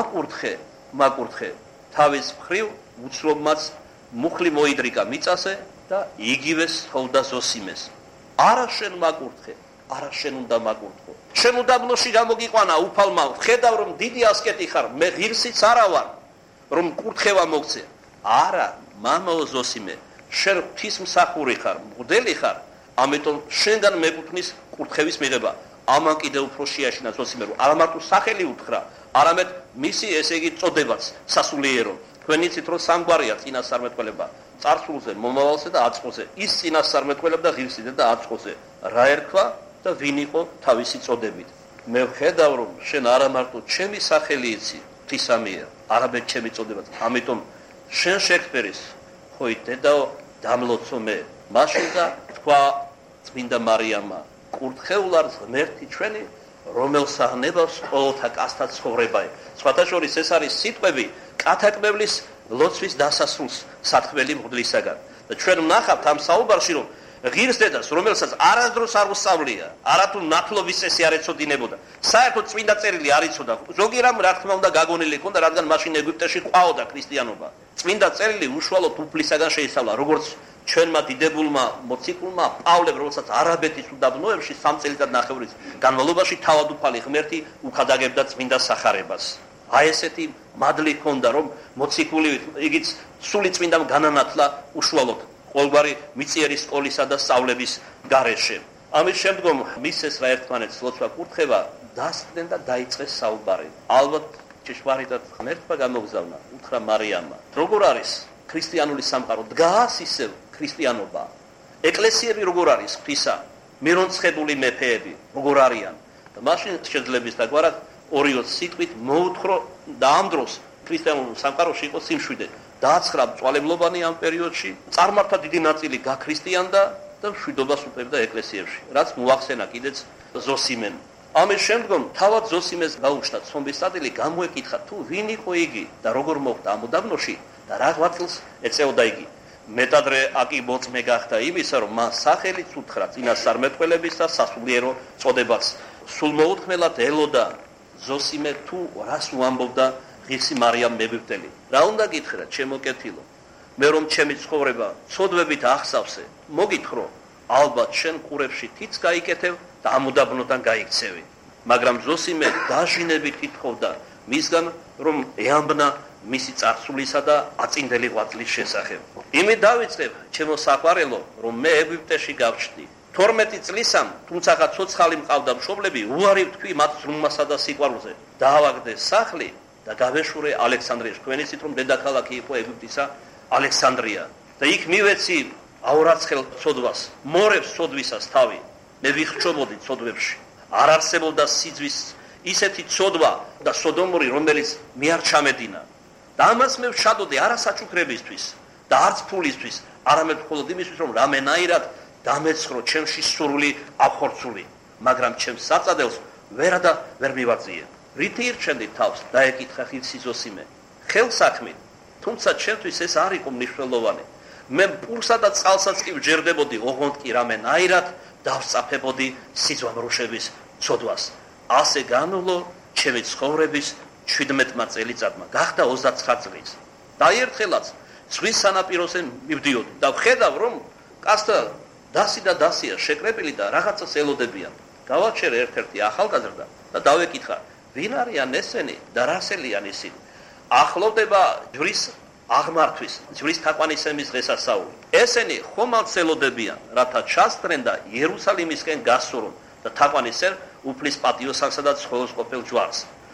მაკურთხე თავის მხრივ უცნობმაც მუხლი მოიდრიკა მიწაზე და იგივე სთხოვდა ზოსიმეს. არა შენ მაკურთხე, არა შენ უნდა მაკურთხო. შენ უდაბნოში გამოგიყვანა უფალმა, ხედავ რომ დიდი ასკეტი ხარ, მე ღირსიც არა ვარ, რომ კურთხევა მოგცე. არა, მამაო ზოსიმე, შენ ღვთისმსახური ხარ, მღვდელი ხარ, ამიტომ შენგან მეკუთვნის კურთხევის მიღება. ამან კიდევ უფრო შეაშინა ზოსიმე, რომ არა მარტო სახელი უთხრა, არამედ მისი ესე იგი წოდებაც სასულიერო. თქვენ იცით რომ სამგვარია წინასწარმეტყველება, წარსულზე, მომავალზე და აწყოზე. ის წინასწარმეტყველებდა ღირსიზე და აწყოზე. რა ერქვა და ვინ იყო თავისი წოდებით. მე ვხედავ რომ შენ არა მარტო ჩემი სახელი იცი ღვთისამიერ, არამედ ჩემი წოდებაც. ამიტომ შენ შეგფერის, ხოი დედაო, დამლოცო მე. მაშინ და თქვა წმინდა მარიამმა, კურთხეულარ ღმერთი ჩვენი, რომელს აღნებავს ყოველთა კაცთა ცხოვრება. სხვათა შორის ეს არის სიტყვები კათაკმევლის ლოცვის დასასრულს სათხმელი მღვდლისაგან. და ჩვენ ვნახავთ ამ საუბარში რომ ღირს დედას, რომელსაც არასდროს არ უსწავლია, არათუ ნათლობის წესი არ ეცოდინებოდა. საერთოდ წმინდა წერილი არ იცოდა. ზოგი რამ რა თქმა უნდა გაგონილი ჰქონდა, რადგან მაშინ ეგვიპტეში ყვაოდა ქრისტიანობა. წმინდა წერილი უშუალოდ უფლისაგან შეისწავლა, როგორც ჩვენმა დიდებულმა მოციქულმა პავლემ, რომელსაც არაბეთის უდაბნოებში 3 წელიწადნახევრის განმავლობაში თავად უფალი ღმერთი უხადაგებდა წმინდა სახარებას. აი ესეთი მადლი ჰქონდა, რომ მოციქული იგიც სული წმინდამ განანათლა უშუალოდ ყოველგვარი მიწიერი სკოლისა და სწავლების გარეშე. ამის შემდგომ მისცეს რა ერთმანეთს ლოცვა კურთხევა, დასწრდნენ და დაიწყეს საუბარი. ალბათ ჭეშმარიტად ღმერთმა გამოგზავნა, უთხრა მარიამმა. როგორ არის ქრისტიანული სამყარო? დგას ისევ ქრისტიანობა. ეკლესიები როგორ არის ღვთისა? მირონცხებული მეფეები როგორ არიან? და მაშინ შეძლების დაგვარად ორიოც სიტყვით მოუთხრო და ამ დროს ქრისტიანულ სამყაროში იყო სიმშვიდე. დააცხრა მწვალებლობანი ამ პერიოდში, წარმართა დიდი ნაწილი გაქრისტიანდა და მშვიდობას უპევდა ეკლესიებში, რაც მოახსენა კიდეც ზოსიმემ. ამის შემდგომ თავად ზოსიმეს გაუჩნდა ცნობის სტატილი, გამოეკითხა თუ ვინ იყო იგი და როგორ მოხდა ამ უდაბნოში და რა ღვაწლს ეწეოდა იგი. მეტადრე აკი მოწმე გახდა იმისა, რომ მას სახელიც უთხრა წინასწარმეტყველების და სასულიერო წოდებაც. სულ მოუთმელად ელოდა ზოსიმე თუ რას უამბობდა ღირსი მარიამ მეგვიპტელი. რა უნდა გითხრა, ჩემო კეთილო? მე რომ ჩემი ცხოვრება ცოდვებით ახსავსე, მოგითხრო, ალბათ შენ ყურებში თიც გაიკეთებ და ამ უდაბნოდან გაიქცევი. მაგრამ ზოსიმე დაჟინებით ითხოვდა მისგან, რომ ეამბნა მისი წარსულისა და აწინდელი ღვაწლის შესახებ. იმით დავიწყებ, ჩემო საყვარელო, რომ მე ეგვიპტეში გავჩნდი. 12 წლისამ, თუმცა ცოცხალი მყავდა მშობლები, უარი ვთქვი მათ ზრუნვასა და სიყვარულზე. დაავაგდე სახლი და გავეშურე ალექსანდრიაში. თქვენ იცით რომ დედაქალაქი იყო ეგვიპტისა ალექსანდრია. და იქ მივეცი აურაცხელ ცოდვას, მორევს ცოდვისას თავი. მე ვიხჩობოდი ცოდვებში. არ არსებობდა სიძვის ისეთი ცოდვა და სოდომური, რომელიც მე არ ჩამედინა. და ამას მე ვშადოდი არა საჩუქრებისთვის და არც ფულისთვის, არამედ მხოლოდ იმისთვის, რომ რამენაირად დამეცხრო ჩემში სურვილი აღხორცული, მაგრამ ჩემს საწადელს ვერა და ვერ მივაძიე. რითი ირჩენდი თავს? დაეკითხა ღირსი ზოსიმე. ხელსაქმით, თუმცა ჩემთვის ეს არ იყო მნიშვნელოვანი. მე პურსა და წყალსაც კი ვჯერდებოდი, ოღონდ კი რამენაირად დავსწაფებოდი სიძვამრუშების ცოდვას. ასე განვლო ჩემი ცხოვრების 17 წელიწადმა, გახდა 29 წლის. და ერთხელაც ზღვის სანაპიროზე მივდიოდი და ვხედავ, რომ კაცთა დასი და დასია შეკრებილი და რაღაცას ელოდებიან. გავაჩერე ერთ-ერთი ახალგაზრდა და დავეკითხა, ვინ არიან ესენი და რასელიან ისინი? ახლოვდება ჯვრის აღმართვის, ჯვრის თაყვანისმის დღესასწაული. ესენი ხომალდს ელოდებიან, რათა ჩასწრენ და იერუსალიმისკენ გასურონ და თაყვანისცემ უფლის პატიოსანსა და ცხოველს ყოფილ ჯვარს.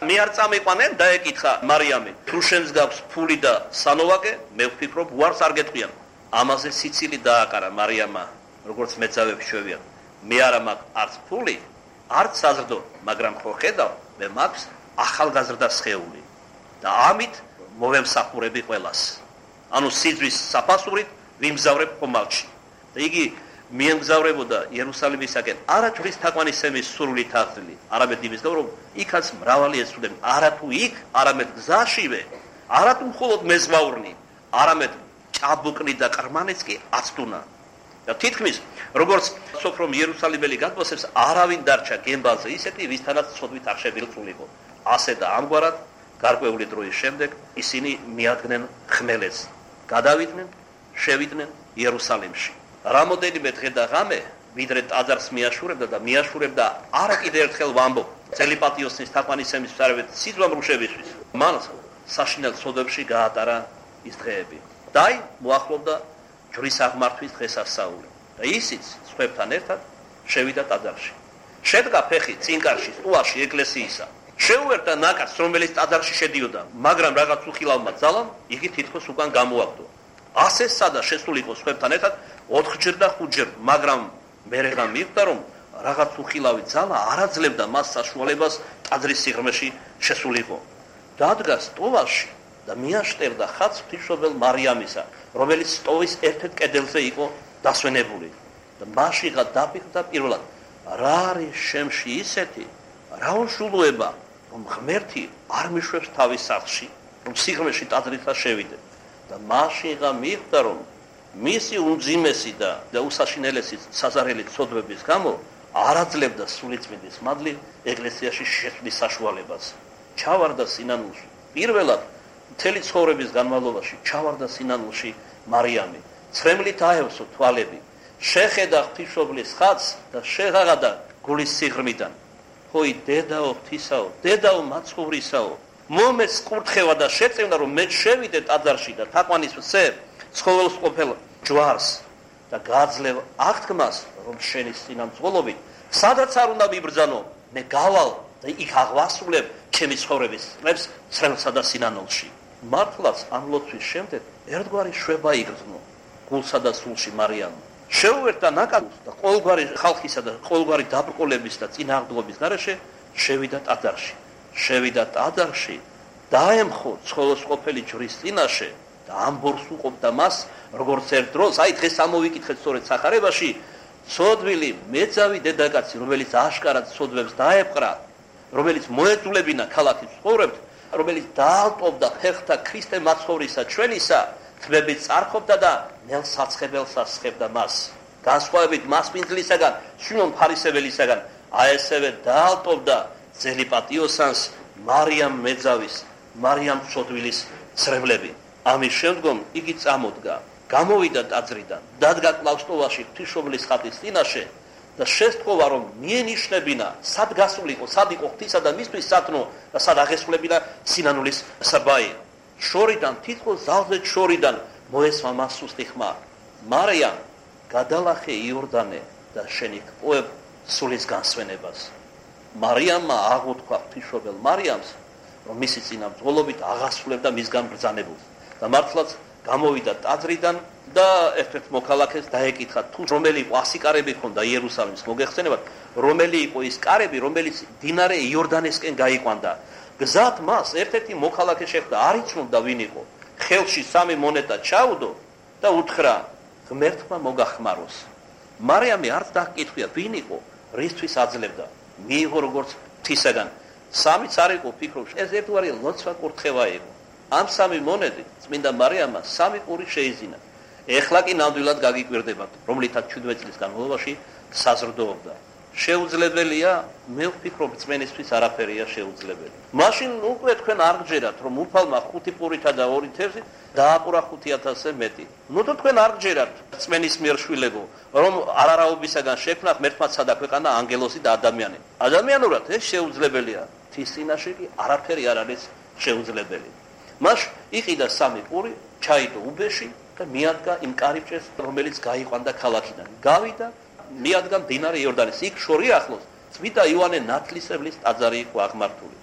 მე არ წამიყვანენ და ეკითხა მარიამი, თუ შენს გაქვს ფული და სანოვაკე, მე ვფიქრობ, უარს არ გეტყვიან. ამაზე სიცილი დააკარა მარიამმა, როგორც მეძავებს შევიან. მე არა მაქვს არც ფული, არც საზრდო, მაგრამ ხო ხედავ, მე მაქვს ახალგაზრდა სხეული და ამით მოვემსახურები ყველას. ანუ სიძვის საფასურით ვიმგზავრებ ხომალდში. და იგი მიემგზავრებოდა იერუსალიმისაკენ არა ჯვრის თაყვანისცემის სურვილით ახლილი, არამედ იმის გამო, რომ იქაც მრავალი ეცვდნენ, არათუ იქ, არამედ გზაშივე, არათუ მხოლოდ მეზღვაურნი, არამედ ჭაბუკნი და ყრმანიც კი აცდუნა. და თითქმის როგორც სოფრომ იერუსალიმელი გადმოსებს, არავინ დარჩა გემბალზე ისეთი, ვისთანაც ცოდვით არ შეგვირწულიყო. ასე და ამგვარად გარკვეული დროის შემდეგ ისინი მიადგნენ ხმელეთს, გადავიდნენ, შევიდნენ იერუსალიმში. რამოდენიმე დღე და ღამე ვიდრე ტაძარს მიაშურებდა და მიაშურებდა არა კიდევ ერთხელ ვამბობ წელიპატიოსნის თაყვანისცემის ფსარებით სიძვამრუშებისთვის. მან საშინელ ცოდვებში გაატარა ის დღეები. და აი მოახლოვდა ჯვრის აღმართვის დღესასწაული. და ისიც სხვებთან ერთად შევიდა ტაძარში. შედგა ფეხი წინკარში, სტუალში ეკლესიისა. შეუერთდა ნაკადს, რომელიც ტაძარში შედიოდა, მაგრამ რაღაც უხილავმა ძალამ იგი თითქოს უკან გამოაგდო. ასე სადა შესულიყო სხვებთან ერთად 4ჯერ და 5ჯერ, მაგრამ მერეღა მიხვდა, რომ რაღაც უხილავი ძალა არ აძლევდა მას საშუალებას ტაძრის სიღრმეში შესულიყო. დადგა სტოვაში და მიაშტერდა ხატს ღვთისმშობელ მარიამისა, რომელიც სტოვის ერთ-ერთ კედელზე იყო დასვენებული. და მაშიღა დაფიქრდა პირველად, რა არის შემში ისეთი, რა უშულოება, რომ ღმერთი არ მიშვებს თავის სახლში, რომ სიღრმეში ტაძრითა შევიდე. და მაშიღა მიხვდა, რომ მისი უმძიმესი და უსაშინელესი საზარელი ცოდვების გამო არ აძლევდა სულიწმინდის მადლი ეკლესიაში შესვლის საშუალებას. ჩავარდა სინანულში. პირველად მთელი ცხოვრების განმავლობაში ჩავარდა სინანულში მარიამი. ცრემლით აევსო თვალები. შეხედა ღვთისმშობლის ხატს და შეღაღადა გულის სიღრმიდან. ჰოი დედაო ღვთისაო, დედაო მაცხოვრისაო, მომეც კურთხევა და შეწევნა, რომ მე შევიდე ტაძარში და თაყვანისმცე ცხოველს ყოფილ ჯვარს და გაძლევ აღთქმას, რომ შენი სინამწყლობით სადაც არ უნდა მიბრძანო, მე გავალ და იქ აღვასრულებ ჩემი ცხოვრების წლებს ცრემლსა და სინანულში. მართლაც ამ ლოცვის შემდეგ ერთგვარი შვება იგრძნო გულსა და სულში მარიამმა. შეუერთდა ნაკადს და ყოველგვარი ხალხისა და ყოველგვარი დაბრკოლების და წინააღმდეგობის გარეშე შევიდა ტაძარში. შევიდა ტაძარში, დაემხო ცხოველს ყოფილი ჯვრის წინაშე და ამბორს უყოფდა მას, როგორც ერთ დროს, აი დღეს ამოვიკითხეთ სწორედ სახარებაში, ცოდვილი მეძავი დედაკაცი, რომელიც აშკარად ცოდვებს დაეპყრა, რომელიც მოეძულებინა ქალაქის ცხოვრებთ, რომელიც დაალტობდა ხერხთა ქრისტე მაცხოვრისა ჩვენისა, თმებით წარხობდა და ნელსაცხებელს ასხებდა მას. განსხვავებით მასპინძლისაგან, სიმონ ფარისეველისაგან, აი ესევე დაალტობდა ძელი პატიოსანს მარიამ მეძავის, მარიამ ცოდვილის ცრემლები. ამის შემდგომ იგი წამოდგა, გამოვიდა ტაძრიდან, დადგა კლავსტოვაში ღვთისმშობლის ხატის წინაშე და შესთხოვა, რომ მიენიშნებინა, სად გასულიყო, სად იყო ღვთისა და მისთვის სათნო და სად აღესრულებინა სინანულის საბაი. შორიდან, თითქოს ზალზე შორიდან მოესმა მას სუსტი ხმა. მარიამ, გადალახე იორდანე და შენი გპოვებ სულის განსვენებას. მარიამმა აღუთქვა ღვთისმშობელ მარიამს, რომ მისი წინამძღოლობით აღასრულებდა მისგან ბრძანებულს. და მართლაც გამოვიდა ტაძრიდან და ერთ-ერთ მოქალაქეს დაეკითხა, თუ რომელი იყო ასი კარები ჰქონდა იერუსალიმის მოგეხსენებათ, რომელი იყო ის კარები, რომელიც დინარე იორდანესკენ გაიყვანდა. გზად მას ერთ-ერთი მოქალაქე შეხვდა, არ იცნობდა ვინ იყო. ხელში 3 მონეტა ჩაუდო და უთხრა, ღმერთმა მოგახმაროს. მარიამი არც დაჰკითხვია, ვინ იყო, რისთვის აძლევდა. მიიღო როგორც ღვთისაგან. 3-ც არ იყო, ფიქრობ, ეს ერთგვარი ლოცვა კურთხევა იყო. ამ 3 მონეტით წმინდა მარიამმა 3 პური შეიზინა. ეხლა კი ნამდვილად გაგიკვირდებათ, რომლითაც 17 წლის განმავლობაში საზრდოობდა. შეუძლებელია, მე ვფიქრობ, წმენისთვის არაფერია შეუძლებელი. მაშინ უკვე თქვენ არ გჯერათ, რომ უფალმა 5 პურითა და 2 თევზით დააპურა 5000-ზე მეტი. ნუ თქვენ არ გჯერათ, წმენის მიერ შვილებო, რომ არარაობისაგან შექმნა ღმერთმაცა და ქვეყანა ანგელოზი და ადამიანი. ადამიანურად ეს შეუძლებელია, თის წინაშე კი არაფერი არ არის შეუძლებელი. მას იყიდა 3 პური, ჩაიდო უბეში და მიადგა იმ კარიბჭეს, რომელიც გაიყვანდა ქალაქიდან. გავიდა, მიადგა მდინარე იორდანის. იქ შორი ახლოს წმინდა იოანე ნათლისმცემლის ტაძარი იყო აღმართული.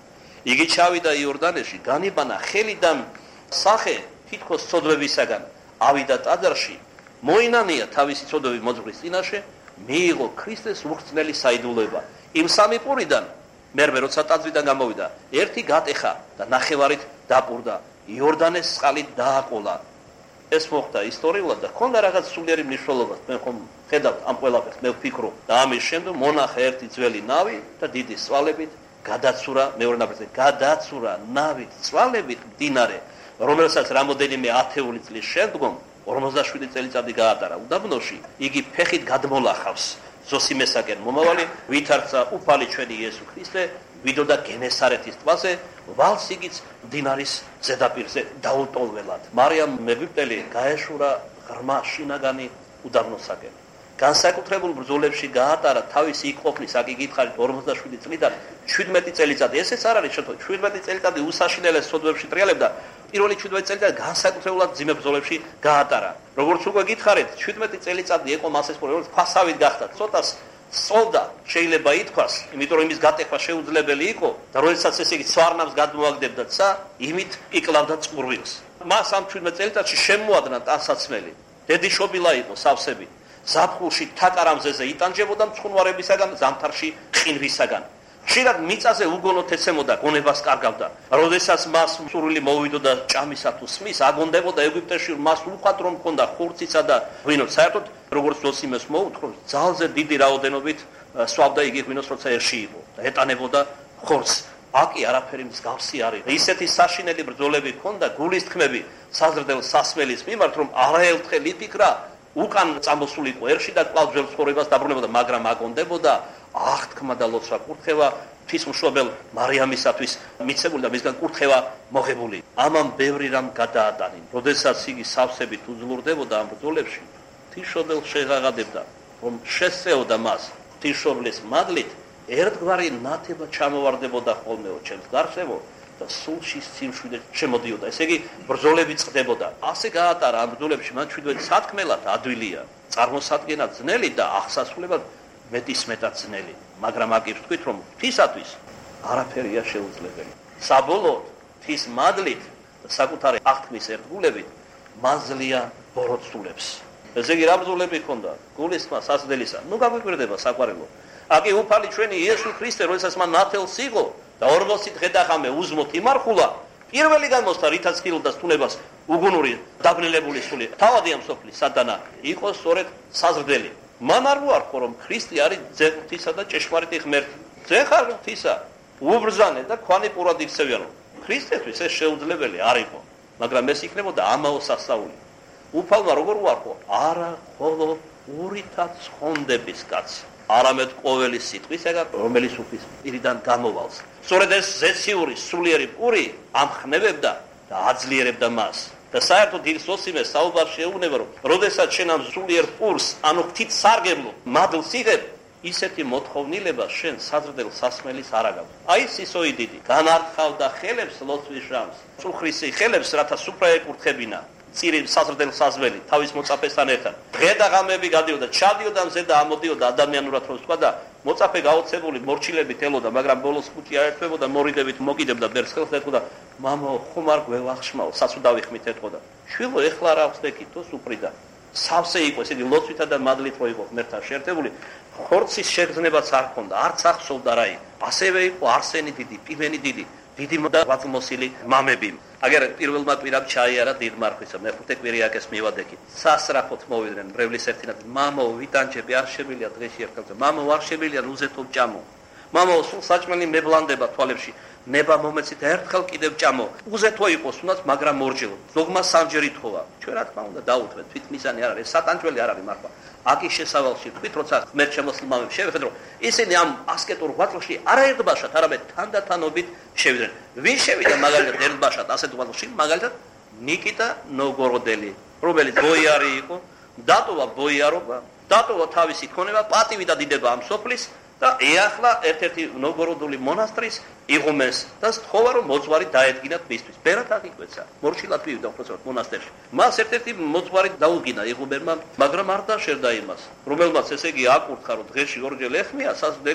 იგი ჩავიდა იორდანეში, განიბანა ხელი და სახე თითქოს ცოდვებისაგან, ავიდა ტაძარში, მოინანია თავისი ცოდვები მოძღვრის წინაშე, მიიღო ქრისტეს უხრწნელი საიდუმლოება. იმ სამი პურიდან მერმე როცა ტაძრიდან გამოვიდა, ერთი გატეხა და ნახევარით დაპურდა, იორდანეს წყალით დააყოლა. ეს მოხდა ისტორიულად და ჰქონდა რაღაც სულიერი მნიშვნელობა. მე ხომ ხედავთ ამ ყველაფერს, მე ვფიქრობ და ამის შემდგომ მონახე ერთი ძველი ნავი და დიდი სვალებით გადაცურა მეორე ნაპირზე, გადაცურა ნავით სვალებით მდინარე, რომელსაც რამოდენიმე ათეული წლის შემდგომ 57 წელიწადი გაატარა უდაბნოში, იგი ფეხით გადმოლახავს ზოსიმესაკენ მომავალი, ვითარცა უფალი ჩვენი იესო ქრისტე, ვიდოდა გენესარეთის ტბაზე, ვალს იგიც მდინარის ზედაპირზე დაუტოლველად. მარიამ მეგვიპტელი გაეშურა ღრმა შინაგანი უდაბნოსაკენ. განსაკუთრებულ ბრძოლებში გაატარა თავისი იქ ყოფნის, აქ იგითხარით 57 წლიდან 17 წელიწადი. ესეც არ არის შეთო, 17 წელიწადი უსაშინელეს სოდვებში ტრიალებდა. პირველი 17 წელიწადი განსაკუთრებულად ძიმე ბრძოლებში გაატარა. როგორც უკვე გითხარით, 17 წელიწადი იყო მასესპური, როგორც ფასავით გახდა. ცოტას სწოლდა, შეიძლება ითქვას, იმიტომ რომ იმის გატეხვა შეუძლებელი იყო და როდესაც ესე იგი სვარნავს გადმოაგდებდა ცა, იმით იკლავდა წყურვილს. მას ამ 17 წელიწადში შემოადნა ტანსაცმელი. დედიშობილა იყო სავსები. ზაფხულში თაკარამზეზე იტანჯებოდა მცხუნვარებისაგან, ზამთარში ყინვისაგან. ხშირად მიწაზე უგონოდ ეცემოდა, გონებას კარგავდა. როდესაც მას სურვილი მოვიდოდა ჭამისა თუ სმის, აგონდებოდა ეგვიპტეში, მას უხად რომ ჰქონდა ხურცისა და ღვინო. საერთოდ როგორც ზოსიმეს მოუთხრობს, ძალზე დიდი რაოდენობით სვავდა იგი ღვინოს, როცა ერში იყო და ეტანებოდა ხორცს. აკი არაფერი მსგავსი არ იყო. ისეთი საშინელი ბრძოლები ჰქონდა, გულისთქმები საზრდელ სასმელის მიმართ, რომ არაერთხელ იფიქრა უკან წამოსულიყო ერში და კვლავ ძველ ცხოვრებას დაბრუნებოდა, მაგრამ აგონდებოდა აღთქმა და ლოცვა კურთხევა ღვთისმშობელ მარიამისათვის მიცემული და მისგან კურთხევა მოღებული. ამან ბევრი რამ გადაატანინ. როდესაც იგი სავსებით უძლურდებოდა ამ ბრძოლებში, ღვთისმშობელს შეღაღადებდა, რომ შესწეოდა მას ღვთისმშობლის მადლით, ერთგვარი ნათება ჩამოვარდებოდა ხოლმე ჩემს გარშემო და სულში სიმშვიდე შემოდიოდა. ესე იგი ბრძოლები წყდებოდა. ასე გაატარა ამ ბრძოლებში მან 17 სათქმელად ადვილია, წარმოსადგენად ძნელი და აღსასრულებლად მეტისმეტად ძნელი, მაგრამ აკი ვთქვით, რომ ღვთისათვის არაფერია შეუძლებელი. საბოლოოდ ღვთის მადლით და საკუთარი აღთქმის ერთგულებით მანძლია ბოროტსულებს. ესე იგი რა ბრძოლები ჰქონდა? გულისხმა სასძელისა. ნუ გაგვიკვირდება საყვარელო. აკი უფალი ჩვენი იესო ქრისტე, როდესაც მან ნათელს იღო და 40 დღე და ღამე უზმოთ იმარხულა, პირველი გამოსთა რითაც ხილდა სტუნებას უგუნური დაბნელებული სული. თავადი ამ სოფლის სადანა იყო სწორედ საზრდელი. მან არ უარყო, რომ ქრისტე არის ძე ღვთისა და ჭეშმარიტი ღმერთი. ძე ხარ ღვთისა, უბრძანე და ქვანი პურად იქცევიანო. ქრისტესთვის ეს შეუძლებელი არ იყო, მაგრამ ეს იქნებოდა ამაო სასწაული. უფალმა როგორ უარყო? არა ხოლო ურითაც ხონდების კაცი, არამედ ყოველი სიტყვისაგან, რომელიც უფლის პირიდან გამოვალს. სწორედ ეს ზეციური სულიერი პური ამხნევებდა და აძლიერებდა მას. და საერთოდ ის ოსიმეს საუბარში ეუბნება, რომ როდესაც შენ ამ სულიერ პურს, ანუ ღვთით სარგებლო მადლს იღებ, ისეთი მოთხოვნილება შენ საზრდელ სასმელის არ აგავს. აი სისოი დიდი, განართხავდა ხელებს ლოცვის ჟამს, წუხრისი ხელებს, რათა სუფრა ეკურთხებინა. წირი საზრდელ საზველი თავის მოწაფესთან ერთად. დღე და ღამეები გადიოდა, ჩადიოდა მზე და ამოდიოდა ადამიანურად რო ვთქვა და მოწაფე გაოცებული მორჩილებით ელოდა, მაგრამ ბოლოს ხუთი აერთვებოდა, მორიდებით მოკიდებდა ბერს ხელს და ეთქოდა, მამო, ხომ არ გვევახშმაო, საცუდავი ხმით ეთქოდა. შვილო, ეხლა რა აქვს ეკითო სუფრიდან. სავსე იყო, ესეთი ლოცვითა და მადლით რო იყო ღმერთთან შეერთებული, ხორცის შეგრძნებაც არ ჰქონდა, არც ახსოვდა რა იყო. ასევე იყო არსენი დიდი, პივენი დიდი, დიდი და ვაწმოსილი მამები. აგერ პირველმა კვირამ ჩაიარა დიდმარხვისა, მეხუთე კვირი აკეს მივადექი. სასრაფოთ მოვიდნენ მრევლის ერთინად. მამო, ვიტანჯები არ შემილია დღეში ერთხელ. მამო, არ შემილია უზეთო ჭამო. მამო, სულ საჭმელი მებლანდება თვალებში. ნება მომეცით ერთხელ კიდევ ჭამო. უზეთო იყოს უნდათ, მაგრამ მორჯილო. ზოგმა სამჯერ ითხოვა. ჩვენ რა თქმა უნდა დაუთვეთ, თვითმისანი არ არის, სატანჯველი არ არის მართლა. აკის შესავალში თქვით, როცა ღმერთ შემოსლმამებს შევხედრო, ისინი ამ ასკეტურ ღვაწლში არაერთბაშად, არამედ თანდათანობით შევიდნენ. ვინ შევიდა მაგალითად ერთბაშად ასეთ ღვაწლში? მაგალითად ნიკიტა ნოვგოროდელი, რომელიც ბოიარი იყო, დატოვა ბოიარობა, დატოვა თავისი ქონება, პატივი და დიდება ამ სოფლის და ეახლა ერთ-ერთი ნოვგოროდული მონასტრის იღუმენს და სთხოვა, რომ მოძღვარი დაედგინათ მისთვის. ბერად აღიკვეცა, მორჩილად მივიდა უпроსტად მონასტერში. მას ერთ-ერთი მოძღვარი დაუგინა იღუმენმა, მაგრამ არ დაშერდა იმას, რომელმაც ესე იგი აკურთხა, რომ დღეში ორჯერ ეხმია საზრდელი,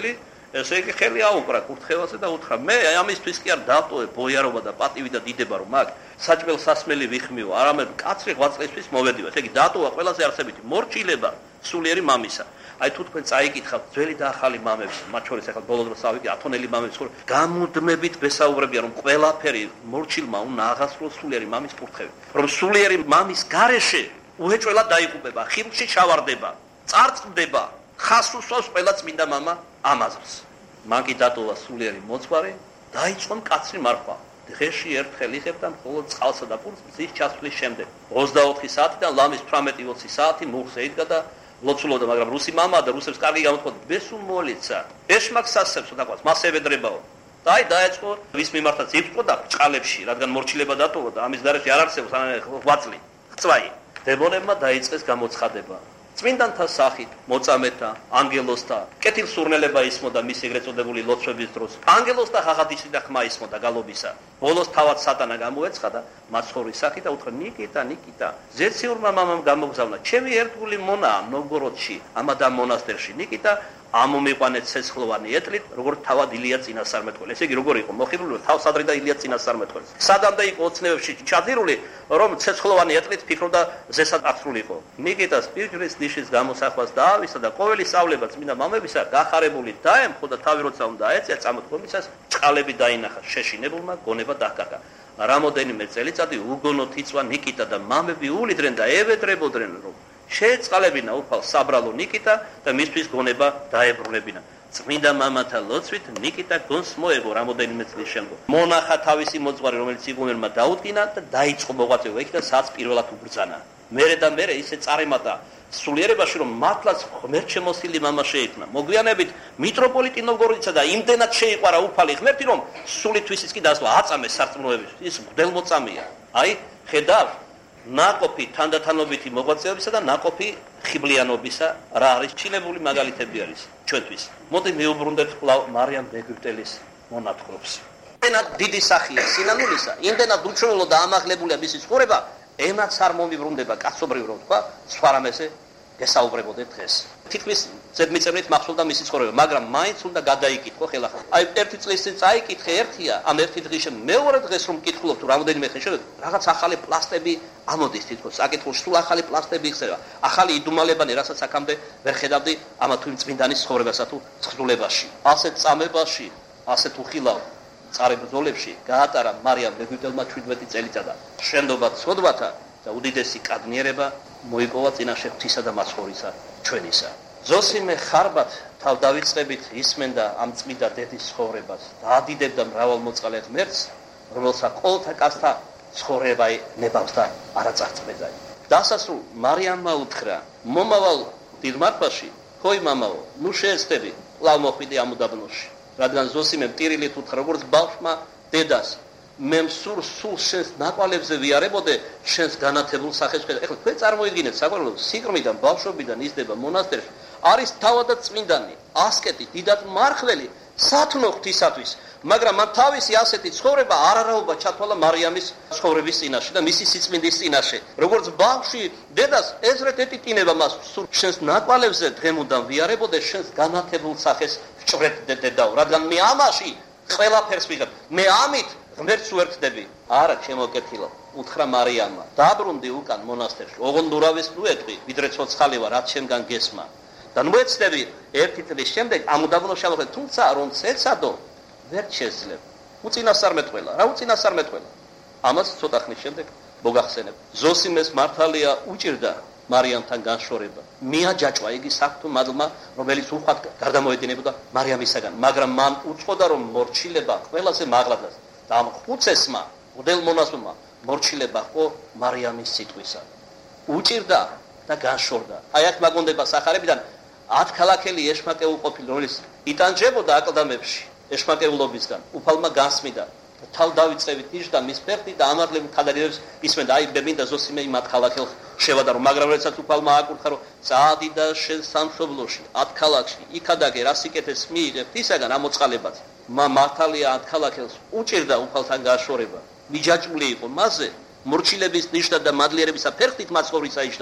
ესე იგი ხელი აუკრა კურთხევაზე და უთხრა მე ამისთვის კი არ დავტოვე ბოიარობა და პატივი და დიდება რომ მაგ საჭმელ სასმელი ვიხმიო არამედ კაცრი ღვაწლისთვის მოვედიო ესე იგი დატოვა ყველაზე არსებითი მორჩილება სულიერი მამისა აი თუ თქვენ წაიკითხავთ ძველი და ახალი მამებს მათ შორის ახლა ბოლოს დროს ავიკი ათონელი მამებს ხო გამუდმებით ბესაუბრებია რომ ყველაფერი მორჩილმა უნდა აღასრულოს სულიერი მამის კურთხევით რომ სულიერი მამის გარეშე უეჭველად დაიღუპება ხილში ჩავარდება წარწყდება ხას უსვავს ყველა წმინდა მამა ამაზრს მან კი დატოვა სულიერი მოძღვარი დაიწყო მკაცრი მარხვა დღეში ერთხელ იღებდა მხოლოდ წყალსა და პურს მზის ჩასვლის შემდეგ 24 საათიდან ლამის 18-20 საათი მუხზე იდგა და ლოცულობდა მაგრამ რუსი მამა და რუსებს კარგი გამოთქვა ბესუ მოლიცა ეშმაკს ასებსო დაყვას მას ევედრებაო და აი დაეწყო ვის მიმართაც იფწყო და ჭალებში რადგან მორჩილება დატოვა და ამის გარეშე არ არსებობს ღვაწლი ხწვაი დემონებმა დაიწყეს გამოცხადება წმინდანთა სახით მოწამეთა ანგელოსთა კეთილსურნელება ისმოდა მის ეგრეთ წოდებული ლოცვების დროს ანგელოსთა ხაღადისი და ხმა ისმოდა გალობისა ბოლოს თავად სატანა გამოეცხადა მაცხოვრის სახით და უთხრა ნიკიტა ზეციურმა მამამ გამოგზავნა ჩემი ერთგული მონა ნოვგოროდში ამადა მონასტერში ნიკიტა ამომიყვანეთ ცეცხლოვანი ეტლით როგორც თავად ილია წინასწარმეტყველი ესე იგი როგორ იყო მოხიბლული თავს ადრე და ილია წინასწარმეტყველი სადამდე იყო ოცნებებში ჩადირული რომ ცეცხლოვანი ეტლით ფიქრობდა ზესად აღსრულიყო ნიკიტას პირჯრის ნიშის გამოსახვას დაავისა და ყოველი სწავლება წმინდა მამებისა გახარებული დაემხო და თავი როცა უნდა ეწია წამოთქვამისას ჭყალები დაინახა შეშინებულმა გონება დაკარგა რამოდენიმე წელიწადი უგონოდ იწვა ნიკიტა და მამები უვლიდნენ და ევედრებოდნენ რომ შეეწყალებინა უფალ საბრალო ნიკიტა და მისთვის გონება დაებრუნებინა წმინდა მამათა ლოცვით ნიკიტა გონს მოეგო რამოდენიმე წლის შემდგომ მონახა თავისი მოძღვარი რომელიც იგუმენმა დაუდგინა და დაიწყო მოღვაწეობა იქ და სადაც პირველად უბრძანა მერე ისე წარემატა სულიერებაში რომ მართლაც ღმერთშემოსილი მამა შეიქმნა მოგვიანებით მიტროპოლიტი ნოვგოროდისა და იმდენად შეიყვარა უფალი ღმერთი რომ სულითვისიც კი დასვა აწამეს სარწმუნოებისთვის ის მღვდელმოწამეა აი ხედავ ნაყოფი თანდათანობითი მოღვაწეობისა და ნაყოფი ხიბლიანობისა რა არის ჩინებული მაგალითები არის ჩვენთვის მოდი მეუბრუნდეთ კვლავ მარიამ ეგვიპტელის მონათხრობს იმდენად დიდი სახია სინანულისა იმდენად უჩვეულო და ამაღლებულია მისი ცხოვრება ემაც არ მომიბრუნდება კაცობრივ რო თქვა სხვა რამეზე გესაუბრებოდეთ დღეს თითქმის ზედმიწევნით მახსოვდა მისი ცხოვრება მაგრამ მაინც უნდა გადაიკითხო ხელახლა აი ერთი წლის წინ წაიკითხე ერთია ამ ერთი დღის შემდეგ მეორე დღეს რომ მკითხულობ თუ რამოდენიმე ხე შევედი რაღაც ახალი პლასტები ამოდის თითქოს საკითხულში სულ ახალი პლასტები იხსნება ახალი იდუმალებანი რასაც აქამდე ვერ ხედავდი ამა თუ იმ წმინდანის ცხოვრებასა თუ ცხოველებაში ასეთ წამებაში ასეთ უხილავ წარებრძოლებში გაატარა მარიამ ეგვიპტელმა 17 წელიწადი შენდობა ცოდვათა და უდიდესი კადნიერება მოიპოვა წინაშე ღვთისა და მაცხოვრისა ჩვენისა ზოსიმე ხარბათ თავდავიწყებით ისმენდა ამ წმინდა დედის ცხოვრებას და ადიდებდა მრავალმოწყალე ღმერთს რომელსაც ყოველთა კაცთა ცხოვრება ნებავს და არაწარწმედა დასასრულ მარიამმა უთხრა მომავალ დილმარხვაში ხოი მამაო ნუ შეეცდები კვლავ მოხვიდე ამ უდაბნოში რადგან ზოსიმე ტირილით უთხრა როგორც ბავშვმა დედას მე მსურ სულ შენს ნაკვალებზე ვიარებოდე შენს განათებულ სახეს ხედა ეხლა თქვენ წარმოიდგინეთ საყურებლო სიკრმიდან ბავშვობიდან იზრდება მონასტერში არის თავადაც წმინდანი ასკეტი დიდად მარხველი სათნო ღვთისათვის მაგრამ მან თავისი ასეთი ცხოვრება არარაობა ჩათვალა მარიამის ცხოვრების წინაშე და მისი სიწმინდის წინაშე როგორც ბავშვი დედას ეზრეთ ეტიტინება მას სულ შენს ნაკვალებზე დღემოდან ვიარებოდე შენს განათებულ სახეს ვჭვრეთდე დედაო რადგან მე ამაში ყველაფერს ვიღებ მე ამით ღმერთს უერთდები არა შემოკეთილო უთხრა მარიამმა დაბრუნდი უკან მონასტერში ოღონდ ურავის ნუეტყვი ვიდრე ცოცხალი ვარ რაც შემგან გესმა და ნუეცდები ერთი წლის შემდეგ ამ უდაბნოში ამოხვედი თუმცა რომ ცეცადო ვერ შეძლებ უწინასწარმეტყველა რა უწინასწარმეტყველა ამას ცოტა ხნის შემდეგ მოგახსენებ ზოსიმეს მართალია უჭირდა მარიამთან განშორება მიაჯაჭვა იგი საფრთხო მადლმა რომელიც უხვად გარდამოედინებოდა მარიამისაგან მაგრამ მან უწყოდა რომ მორჩილება ყველაზე მაღლადას და ამ ხუცესმა მღვდელმონაზვნმა მორჩილება ხო მარიამის სიტყვისა უჭირდა და განშორდა აი აქ მაგონდება სახარებიდან 10 ქალაქელი ეშმაკეულ ყოფილი რომელიც იტანჯებოდა აკლდამებში ეშმაკეულობისგან უფალმა განსმიდა თავ დავიწყებით ნიშდა მის ფერხი და ამარლები ხადარებს ისმენდა აი მინდა ზოსიმე იმ 10 ქალაქელ შევადარო მაგრამ როდესაც უფალმა აკურთხა რომ წადი და შენ სამშობლოში 10 ქალაქში იქადაგე რა სიკეთეს მიიღებ ისაგან ამოწყალებად მართალია 10 ქალაქელს უჭირდა უფალთან გაშორება მიჯაჭვული იყო მასზე მორჩილების ნიშდა და მადლიერებისა ფერხით მაცხოვრისა იშდა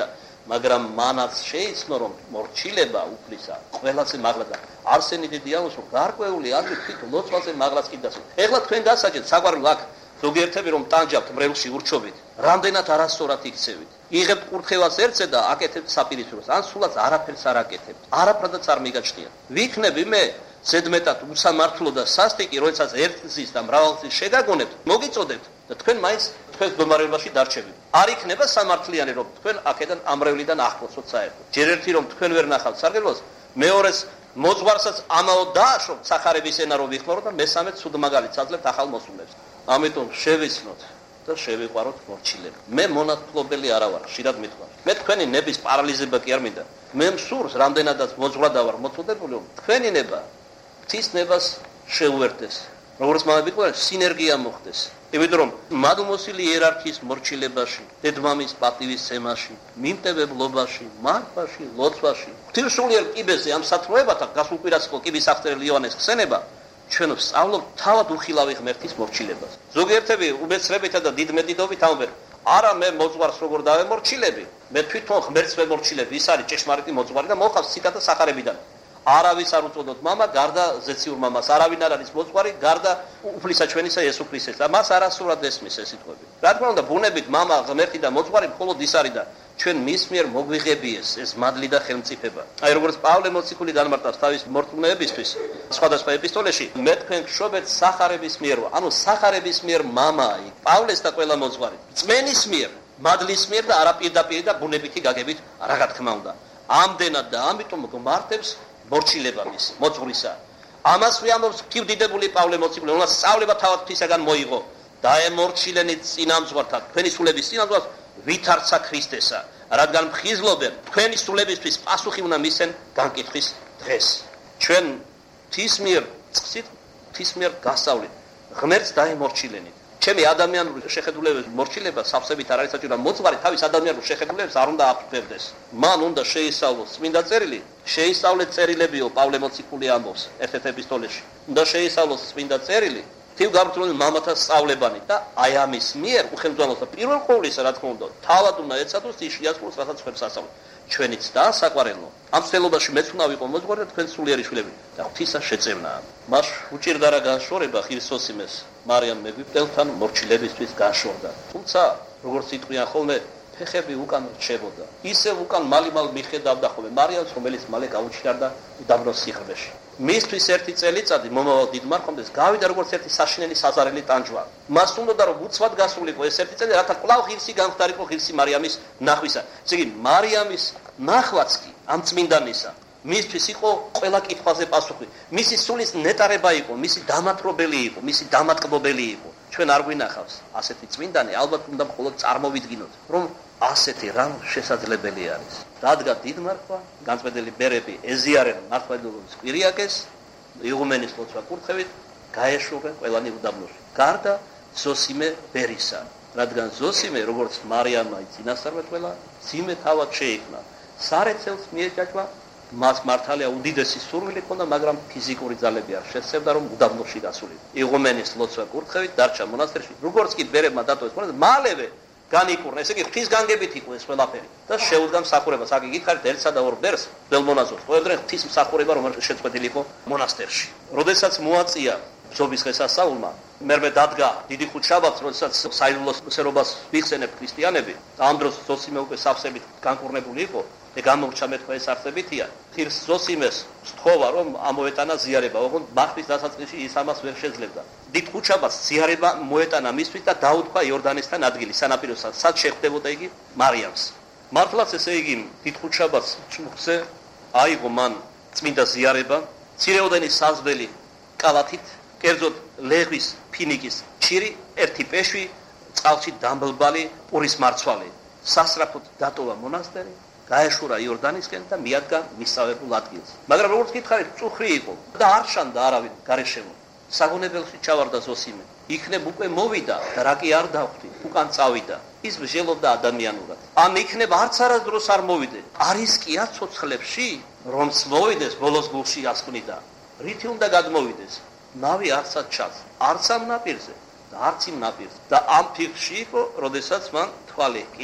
მაგრამ მანაც შეიცნო რომ მორჩილება უფლისა ყველაზე მაღლადა არსენი დიდიანოს რომ გარკვეული აზრი თვითონ ლოცვაზე მაღლაც კი დასწრეთ. ეხლა თქვენ დასაჯეთ საყვარელ აქ ზოგიერთები რომ ტანჯავთ მრევლში ურჩობით, რამდენად არასწორად იქცევით. იღებთ კურთხევას ერთზე და აკეთებთ საპირისპიროს, ან სულაც არაფერს არ აკეთებთ. არაფრადაც არ მიგაჩნიათ. ვიქნები მე ზედმეტად უსამართლო და სასტიკი, როდესაც ერთზის და მრავალზის შეგაგონებთ, მოგიწოდებთ და თქვენ მაინც თქვენ მდგომარეობაში დარჩებით. არ იქნება სამართლიანი რომ თქვენ აქედან ამრევლიდან ახლოსოთ საერთოდ. ჯერ ერთი რომ თქვენ ვერ ნახავთ სარგებლობას, მეორეს მოძღვარსაც ამაოდ დააშობთ სახარების ენა რომ ვიხმარო და მესამეც სულ მაგალითს აძლევთ ახალ მოსულებს. ამიტომ შევიცნოთ და შევიყვაროთ მორჩილება. მე მონათმფლობელი არა ვარ, ხშირად მithქვამს. მე თქვენი ნების პარალიზება კი არ მინდა. მე მსურს რამდენადაც მოძღვრადა ვარ მოწოდებული, რომ თქვენი ნება ღვთის ნებას შეუერთდეს. როგორც მოვიყვარ, სინერგია მოხდეს. იმიტომ რომ მადლმოსილი იერარქიის მორჩილებაში, დედმამის პატივისცემაში, მიმტევებლობაში, მარხვაში, ლოცვაში, ღვთისმსხვილიერ კიბეზე ამ სათნოებათა გასულ კვირას იყო კიბის აღწერილი იოანეს ხსენება, ჩვენ ვსწავლობთ თავად უხილავი ღმერთის მორჩილებას. ზოგიერთები უმეცრებითა და დიდ მედიდობით ამბობენ, არა მე მოძღვარს როგორ დავემორჩილები, მე თვითონ ღმერთს ვემორჩილები, ის არის ჭეშმარიტი მოძღვარი და მოხავს ციტატა სახარებიდან. არავის არ უწოდოთ მამა გარდა ზეციურ მამას, არავინ არ არის მოძღვარი გარდა უფლისა ჩვენისა იესო ქრისტეს და მას არასწორად ესმის ეს სიტყვები. რა თქმა უნდა, ბუნებით მამა ღმერთი და მოძღვარი მხოლოდ ის არის და ჩვენ მის მიერ მოგვიღებიეს ეს მადლი და ხელმწიფება. აი როგორც პავლე მოციქული განმარტავს თავის მორწმუნეებისთვის სხვადასხვა ეპისტოლეში, მე თქვენ გშობეთ სახარების მიერ, ანუ სახარების მიერ მამაი, პავლეს და ყველა მოძღვარი. წმენის მიერ, მადლის მიერ და არა პირდაპირ და ბუნებითი გაგებით, რა თქმა უნდა. ამდენად და ამიტომ გმართებს მორჩილება მის მოძღვრისა. ამას ვიამბობს გივდიდებული პავლე მოციქული, რომელსაც სწავლება თავად ღვთისაგან მოიღო. დაემორჩილენით წინამძღვართა, თქვენი სულების წინამძღვარს ვითარცა ქრისტესა, რადგან მხიზლობენ თქვენი სულებისთვის პასუხი უნდა მისცენ განკითხვის დღეს. ჩვენ ღვთის მიერ წხსით, ღვთის მიერ გასწავლით, ღმერთს დაემორჩილენით. ჩემი ადამიანური შეხედულების მორჩილება სავსებით არ არის საჭირო, მოძღვარი თავის ადამიანურ შეხედულებას არ უნდა აფრთხებდეს. მან უნდა შეისწავლოს წმინდა წერილი, შეისწავლეთ წერილებიო, პავლე მოციქული ამბობს ერთ-ერთ ეპისტოლეში. უნდა შეისწავლოს წმინდა წერილი, თივ გაბრძოლული მამათა სწავლებანი და აი ამის მიერ უხელმძღვანელთა პირველ ყოვლისა, რა თქმა უნდა, თავად უნდა ეცადოს ის შეასრულოს, რასაც ხებს ასწავლეთ. ჩვენიც და საყვარელო. ამ ცდელობაში მეც უნდა ვიყო მოძღვარი და თქვენ სულიერი შვილები და ღვთისა შეწევნაა. მას უჭირდა რა განშორება ხილსოსიმეს მარიამ მეგვიპტელთან მორჩილებისთვის განშორდა. თუმცა როგორც იტყვიან ხოლმე, ფეხები უკან რჩებოდა. ისე უკან მალიმალ მიხედავდა ხოლმე მარიამს, რომელიც მალე გაუჩნდა უდაბნო სიღრმეში. მისთვის ერთი წელიწადი მომავალ დიდ მარხვამდე გავიდა როგორც ერთი საშინელი საზარელი ტანჯვა. მას უნდა რომ უცბად გასულიყო ეს ერთი წელი, რათა კვლავ ღირსი განხდარიყო ღირსი მარიამის ნახვისა. ესე იგი მარიამის ნახვაც კი ამ წმინდანისა მისთვის იყო ყველა კითხვაზე პასუხი. მისი სულის ნეტარება იყო, მისი დამათრობელი იყო, მისი დამატკბობელი იყო. ჩვენ არ გვინახავს ასეთი წმინდანი, ალბათ უნდა მხოლოდ წარმოვიდგინოთ, რომ ასეთი რამ შესაძლებელი არის. რადგა დიდ მარხვა, განწმენდელი ბერები ეზიარენ მართლმადიდებლობის კვირიაკეს, იღუმენის ლოცვა კურთხევით, გაეშურნენ ყველანი უდაბნოში. გარდა ზოსიმე ბერისა, რადგან ზოსიმე, როგორც მარიამა წინასწარმეტყველა, ძიმე თავად შეიქმნა. სარეცელს მიეჭაჭვა, მას მართალია უდიდესი სურვილი ჰქონდა, მაგრამ ფიზიკური ძალები არ შესწევდა, რომ უდაბნოში გასულიყო. იღუმენის ლოცვა კურთხევით დარჩა მონასტერში. როგორც კი ბერებმა დატოვეს მონასტერი, მალევე განიკურნა, ესე იგი ღვთის განგებით იყო ეს ყველაფერი და შეუდგა მსახურებას. აქ იგითხარით ერთსა და ორ ბერს ბელმონაზოს ყვებდნენ ღვთის მსახურება, რომელიც შეწყვეტილი იყო მონასტერში. როდესაც მოაწია ბრძობის დღესასწაულმა, მერმე დადგა დიდი ხუთშაბათს, როდესაც საიდუმლოს მცერობას ვიხსენებ ქრისტიანები, ამ დროს ზოსიმე უკვე სავსებით განკურნებული იყო და გამორჩა მეთქვა ეს არსებითია. ღირს ზოსიმეს სთხოვა, რომ ამოეტანა ზიარება, ოღონდ მახვის დასაწყისში ის ამას ვერ შეძლებდა. დიდ ხუთშაბათს ზიარება მოეტანა მისთვის და დაუთქვა იორდანესთან ადგილი სანაპიროსთან, სად შეხვდებოდა იგი მარიამს. მართლაც ესე იგი დიდ ხუთშაბათს წუხზე აიღო მან წმინდა ზიარება, მცირეოდენი საზველი კალათით, კერძოდ ლეღვის ფინიკის ჩირი, ერთი პეშვი, წყალში დამბლბალი პურის მარცვალი. სასწრაფოდ დატოვა მონასტერი, გაეშურა იორდანისკენ და მიადგა მისავებულ ადგილს. მაგრამ როგორც გითხარით, წუხრი იყო და არ შანდა არავინ გარეშემო. საგონებელში ჩავარდა ზოსიმე. იქნებ უკვე მოვიდა და რა კი არ დახვდი, უკან წავიდა. ის მსჯელობდა ადამიანურად. ამ იქნებ არც არასდროს არ მოვიდე. არის კი არ ცოცხლებში, რომც მოვიდეს ბოლოს გულში ასკვნიდა. რითი უნდა გადმოვიდეს? ნავი არცად ჩანს, არც ამ ნაპირზე და არც იმ ნაპირზე. და ამ ფიქრში იყო, როდესაც მან თვალი ჰკიდა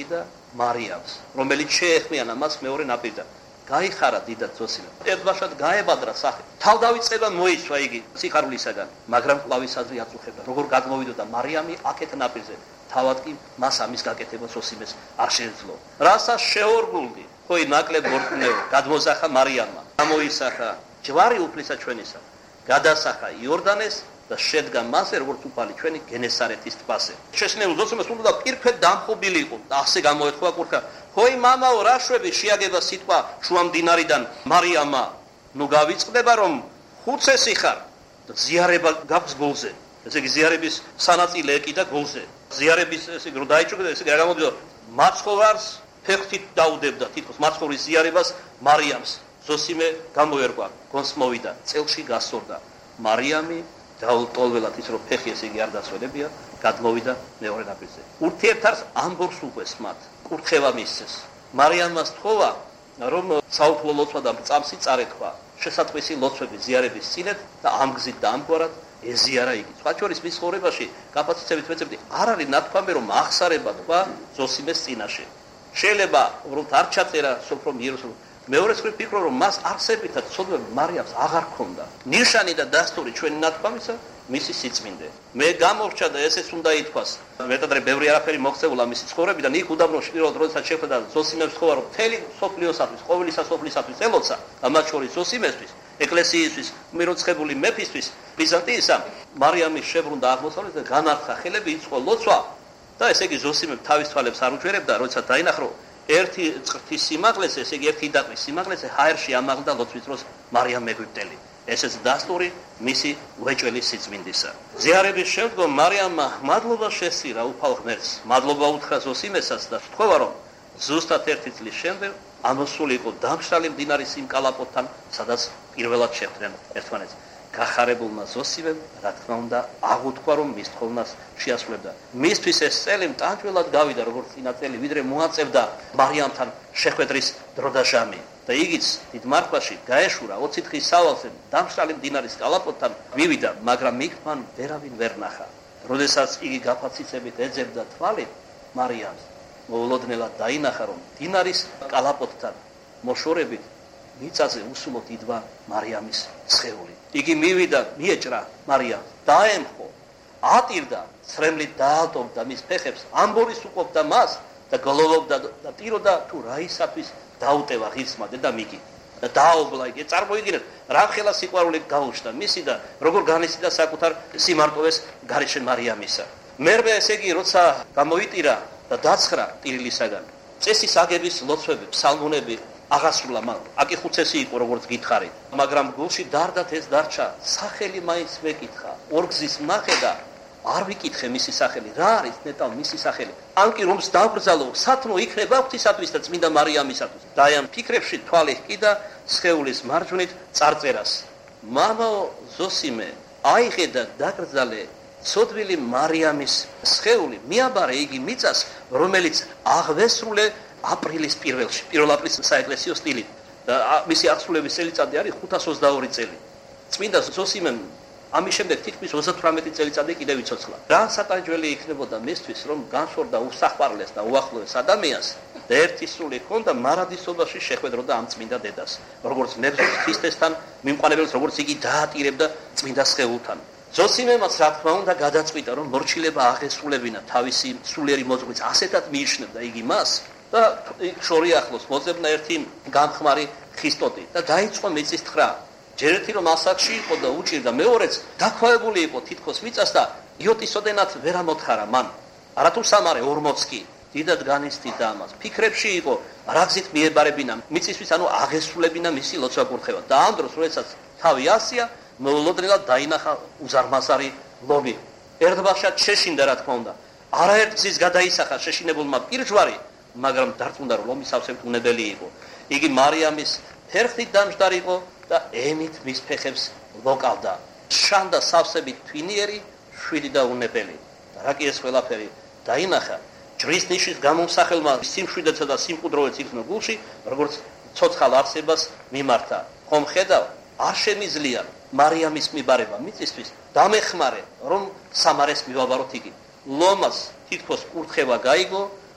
მარიამს, რომელიც შეეხმიანა მას მეორე ნაპირიდან. გაიხარა დიდად ზოსიმემ. ერთბაშად გაებადრა სახე. თავდავიწყება მოისვა იგი სიხარულისაგან, მაგრამ კვლავის აზრი აწუხებდა. როგორ გადმოვიდოდა მარიამი აქეთ ნაპირზე. თავად კი მას ამის გაკეთება ზოსიმეს არ შეეძლო. რასაც შეორგულდი, ხოი ნაკლებ მორწმუნეო, გადმოსახა მარიამმა. გამოისახა ჯვარი უფლისა ჩვენისა. გადასახა იორდანეს და შედგა მასე როგორც უფალი ჩვენი გენესარეთის ტბაზე. შეშინებულ ზოსიმეს უნდა პირფეთ დამხობილი იყო. ასე გამოეთქვა კურქა. ხოი მამაო, რა შვები შეაგება სიტყვა შუა მდინარიდან მარიამა. ნუ გავიწყდება რომ ხუცესი ხარ და ზიარება გაქვს გულზე. ესე იგი ზიარების სანაწილე ეკიდა გულზე. ზიარების ესე იგი რომ დაიჭრდა ესე იგი გამოდიოდა მაცხოვარს ფეხით დაუდებდა თითქოს მაცხოვრის ზიარებას მარიამს. ზოსიმე გამოერგვა, გონს მოვიდა, წელში გასწორდა. მარიამი დაუტოლველად ის რომ ფეხი ესე იგი არ დაცველებია, გადმოვიდა მეორე ნაპირზე. ურთიერთარს ამბობს უყვეს მათ, კურთხევა მისცეს. მარიამას თხოვა, რომ საუფლო ლოცვა და წამსი წარეთქვა, შესატყვისი ლოცვები ზიარების წინეთ და ამ გზით და ამგვარად ეზიარა იგი. სხვა შორის მის ცხოვრებაში გაფაციცებით ვეცებდი, არ არის ნათქვამი რომ აღსარება თქვა ზოსიმეს წინაშე. შეიძლება რომ არ ჩაწერა სოფრომ იერუსალიმ მეორე მხრივ ფიქრობ რომ მას არსებითად ცოდვები მარიამს აღარ ქონდა. ნიშანი და დასტური ჩვენი ნათქვამისა მისი სიწმინდე. მე გამორჩა და ესეც უნდა ითქვას. მეტადრე ბევრი არაფერი მოხსეულა მისი ცხოვრებიდან. იქ უდაბნოში პირველად როდესაც შეხვდა ზოსიმებს თხოვა რომ მთელი სოფლიოსათვის, ყოველი სასოფლისათვის ელოცა, ამათ შორის ზოსიმესთვის, ეკლესიისთვის, მიროცხებული მეფისთვის, ბიზანტიისა, მარიამის შებრუნდა აღმოსავლეთ და განარცხა ხელები, იწყო ლოცვა და ესე იგი ზოსიმებ თავის თვალებს არ უჯერებდა, როდესაც დაინახა რომ ერთი წრთის სიმაღლეზე, ესე იგი ერთი დაკრის სიმაღლეზე ჰაერში ამაღლდა ლოცვის დროს მარიამ ეგვიპტელი. ესეც დასტური მისი უეჭველი სიწმინდისა. ზიარების შემდგომ მარიამმა მადლობა შესწირა უფალ ღმერთს. მადლობა უთხრა ზოსიმესაც და თქვა რომ ზუსტად ერთი წლის შემდეგ ამოსული იყო დამშრალი მდინარის იმ კალაპოტთან, სადაც პირველად შეხვდნენ ერთმანეთს. გახარებულმა ზოსიმემ, რა თქმა უნდა, აღუთქვა რომ მის თხოვნას შეასრულებდა. მისთვის ეს წელი მტანჯველად გავიდა, როგორც წინა წელი, ვიდრე მოაწევდა მარიამთან შეხვედრის დრო და ჟამი. და იგიც დიდ მარხვაში გაეშურა 20 დღის სავალზე დამშრალი მდინარის კალაპოტთან მივიდა, მაგრამ იქ მან ვერავინ ვერ ნახა. როდესაც იგი გაფაციცებით ეძებდა თვალით მარიამს, მოულოდნელად დაინახა რომ მდინარის კალაპოტთან მოშორებით მიწაზე უსულოდ იდვა მარიამის სხეული. იგი მივიდა, მიეჭრა მარიამს, დაემხო, ატირდა, ცრემლით დაატოვდა მის ფეხებს, ამბორის უყოფდა მას და გლოვობდა და ტიროდა თუ რაისათვის დაუტევა ღირსმა დედამიგი და დააობლა იგი. წარმოიდგინეთ, რა ხელა სიყვარული გაუჩნდა მისი და როგორ განიცდიდა საკუთარ სიმარტოვეს გარეშე მარიამისა. მერვე ესე იგი როცა გამოიტირა და დაცხრა ტირილისაგან, წესის აგების ლოცვები, ფსალმუნები აღასრულა მან. აკი ხუცესი იყო როგორც გითხარით, მაგრამ გულში დარდათ ეს დარჩა, სახელი მაინც მეკითხა, ორგზის ნახე და არ ვიკითხე მისი სახელი, რა არის ნეტავ მისი სახელი. ან კი რომს დაგბრძალო, სათნო იქნება ღვთისათვის და წმინდა მარიამისათვის. და ამ ფიქრებში თვალი ჰკიდა სხეულის მარჯვნით წარწერას. მამაო ზოსიმე, აიღე და დაკრძალე ცოდვილი მარიამის სხეული, მიაბარე იგი მიწას, რომელიც აღვესრულე აპრილის პირველში, 1 აპრილის საეკლესიო სტილით. და მისი აღსრულების წელიწადი არის 522 წელი. წმინდა ზოსიმემ ამის შემდეგ თითქმის 38 წელიწადი კიდევ იცოცხლა. რა სატანჯველი იქნებოდა მისთვის, რომ განშორდა უსახპარლეს და უახლოეს ადამიანს და ერთი სული ჰქონდა მარადისობაში შეხვედროდა ამ წმინდა დედას, როგორც ნებზის ქრისტესთან მიმყანებელს, როგორც იგი დაატირებდა წმინდა სხეულთან. ზოსიმემაც რა თქმა უნდა გადაწყვიტა, რომ მორჩილება აღესრულებინა თავისი სულიერი მოძღვრის, ასეთად მიიჩნევდა იგი მას და შორი ახლოს მოძებნა ერთი გამხმარი ხისტოტი და დაიწყო მიწის თხრა. ჯერ ერთი რომ ასაკში იყო და უჭირდა, მეორეც დაქვავებული იყო თითქოს მიწას და იოტისოდენად ვერ ამოთხარა მან. არათუ სამარე 40 კი დიდად განიცდიდა ამას. ფიქრებში იყო, რა გზით მიებარებინა მიწისთვის, ანუ აღესრულებინა მისი ლოცვა კურთხევა. და ამ დროს როდესაც თავი ასია, მოულოდნელად დაინახა უზარმაზარი ლომი. ერთბაშად შეშინდა, რა თქმა უნდა. არაერთ გზის გადაისახა შეშინებულმა პირჯვარი, მაგრამ დარწმუნდა რომ ლომი სავსებით უნებელი იყო. იგი მარიამის ფერხით დამჯდარიყო და ემით მის ფეხებს ლოკავდა. შანდა სავსებით თვინიერი, შვიდი და უნებელი. და რა კი ეს ყველაფერი დაინახა, ჯვრის ნიშის გამომსახელმა სიმშვიდეცა და სიმყუდროვეც იქნა გულში, როგორც ცოცხალ არსებას მიმართა. ხომ ხედავ, არ შემიძლია მარიამის მიბარება მიწისთვის, დამეხმარე, რომ სამარეს მივაბაროთ იგი. ლომას თითქოს კურთხევა გაიგო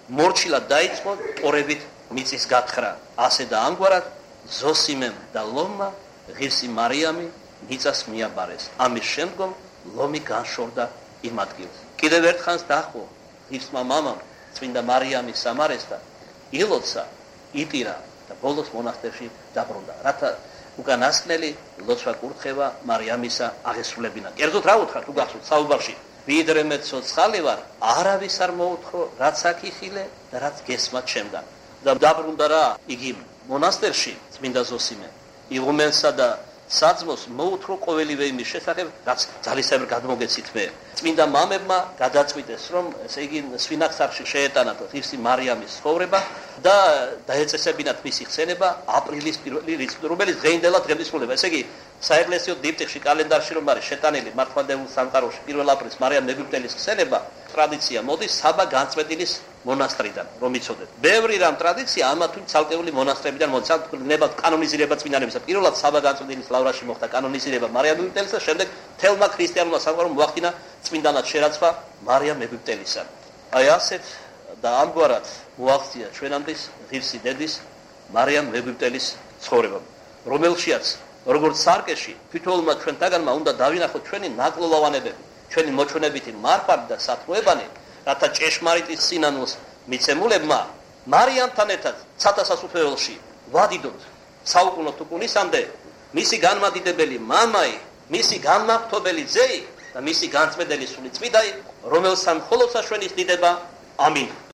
მორჩილად დაიწყო პორებით მიწის გათხრა. ასე და ამგვარად ზოსიმემ და ლომმა ღირსი მარიამი მიწას მიაბარეს. ამის შემდგომ ლომი განშორდა იმ ადგილს. კიდევ ერთხანს დაჰყო ღირსმა მამამ წმინდა მარიამის სამარესთან ილოცა, იტირა და ბოლოს მონასტერში დაბრუნდა. რათა უკანასკნელი ლოცვა კურთხევა მარიამისა აღესრულებინა. კერძოდ რა უთხრა თუ გახსოვთ საუბარში ვიდრე მე ცოცხალი ვარ, არავის არ მოუთხრო, რაც აქ იხილე და რაც გესმა ჩემგან. და დაბრუნდა რა იგი მონასტერში წმინდა ზოსიმე. იღუმენსა და საძმოს მოუთრო ყოველივე იმის შესახებ, რაც ძალისებრ გადმოგეცით მე. წმინდა მამებმა გადაწყვიტეს, რომ ესე იგი სვინახსარში შეეტანათ ღირსი მარიამის ცხოვრება და დაეწესებინათ მისი ხსენება აპრილის პირველი რიცხვი, რომელიც დღეინდელად დღემდისრულება. ესე იგი საეკლესიო დიპტიხში კალენდარში რომ არის შეტანილი მართლმადიდებლურ სამყაროში 1 აპრილის მარიამ მეგვიპტელის ხსენება, ტრადიცია მოდის საბა განწმენდილის მონასტრიდან, რომ იცოდეთ. ბევრი რამ ტრადიცია ამა თუ ცალკეული მონასტრებიდან მოდის. ნებად კანონიზირება წმინდანებისა. პირველად საბა განწმენდილის ლავრაში მოხდა კანონიზირება მარიამ მეგვიპტელისა, შემდეგ თელმა ქრისტიანულმა სამყარომ მოახდინა წმინდანად შერაცხვა მარიამ მეგვიპტელისა. აი ასეთ და ამგვარად მოაღწია ჩვენამდე ღირსი დედის მარიამ მეგვიპტელის ცხოვრება, რომელშიაც როგორც სარკეში თვითონმა ჩვენთაგანმა უნდა დავინახოთ ჩვენი ნაკლოვანებები, ჩვენი მოჩვენებითი მარხვარი და სათმოებანი, რათა ჭეშმარიტი სინანულს მიცემულებმა მარიამთან ერთად ცათა სასუფეველში ვადიდოთ საუკუნო თუკუნისამდე მისი განმადიდებელი მამაი, მისი განმაყთობელი ძეი და მისი განწმენდელი სული წმინდაი, რომელსაც მხოლოდ საშვენის დიდება. ამინ.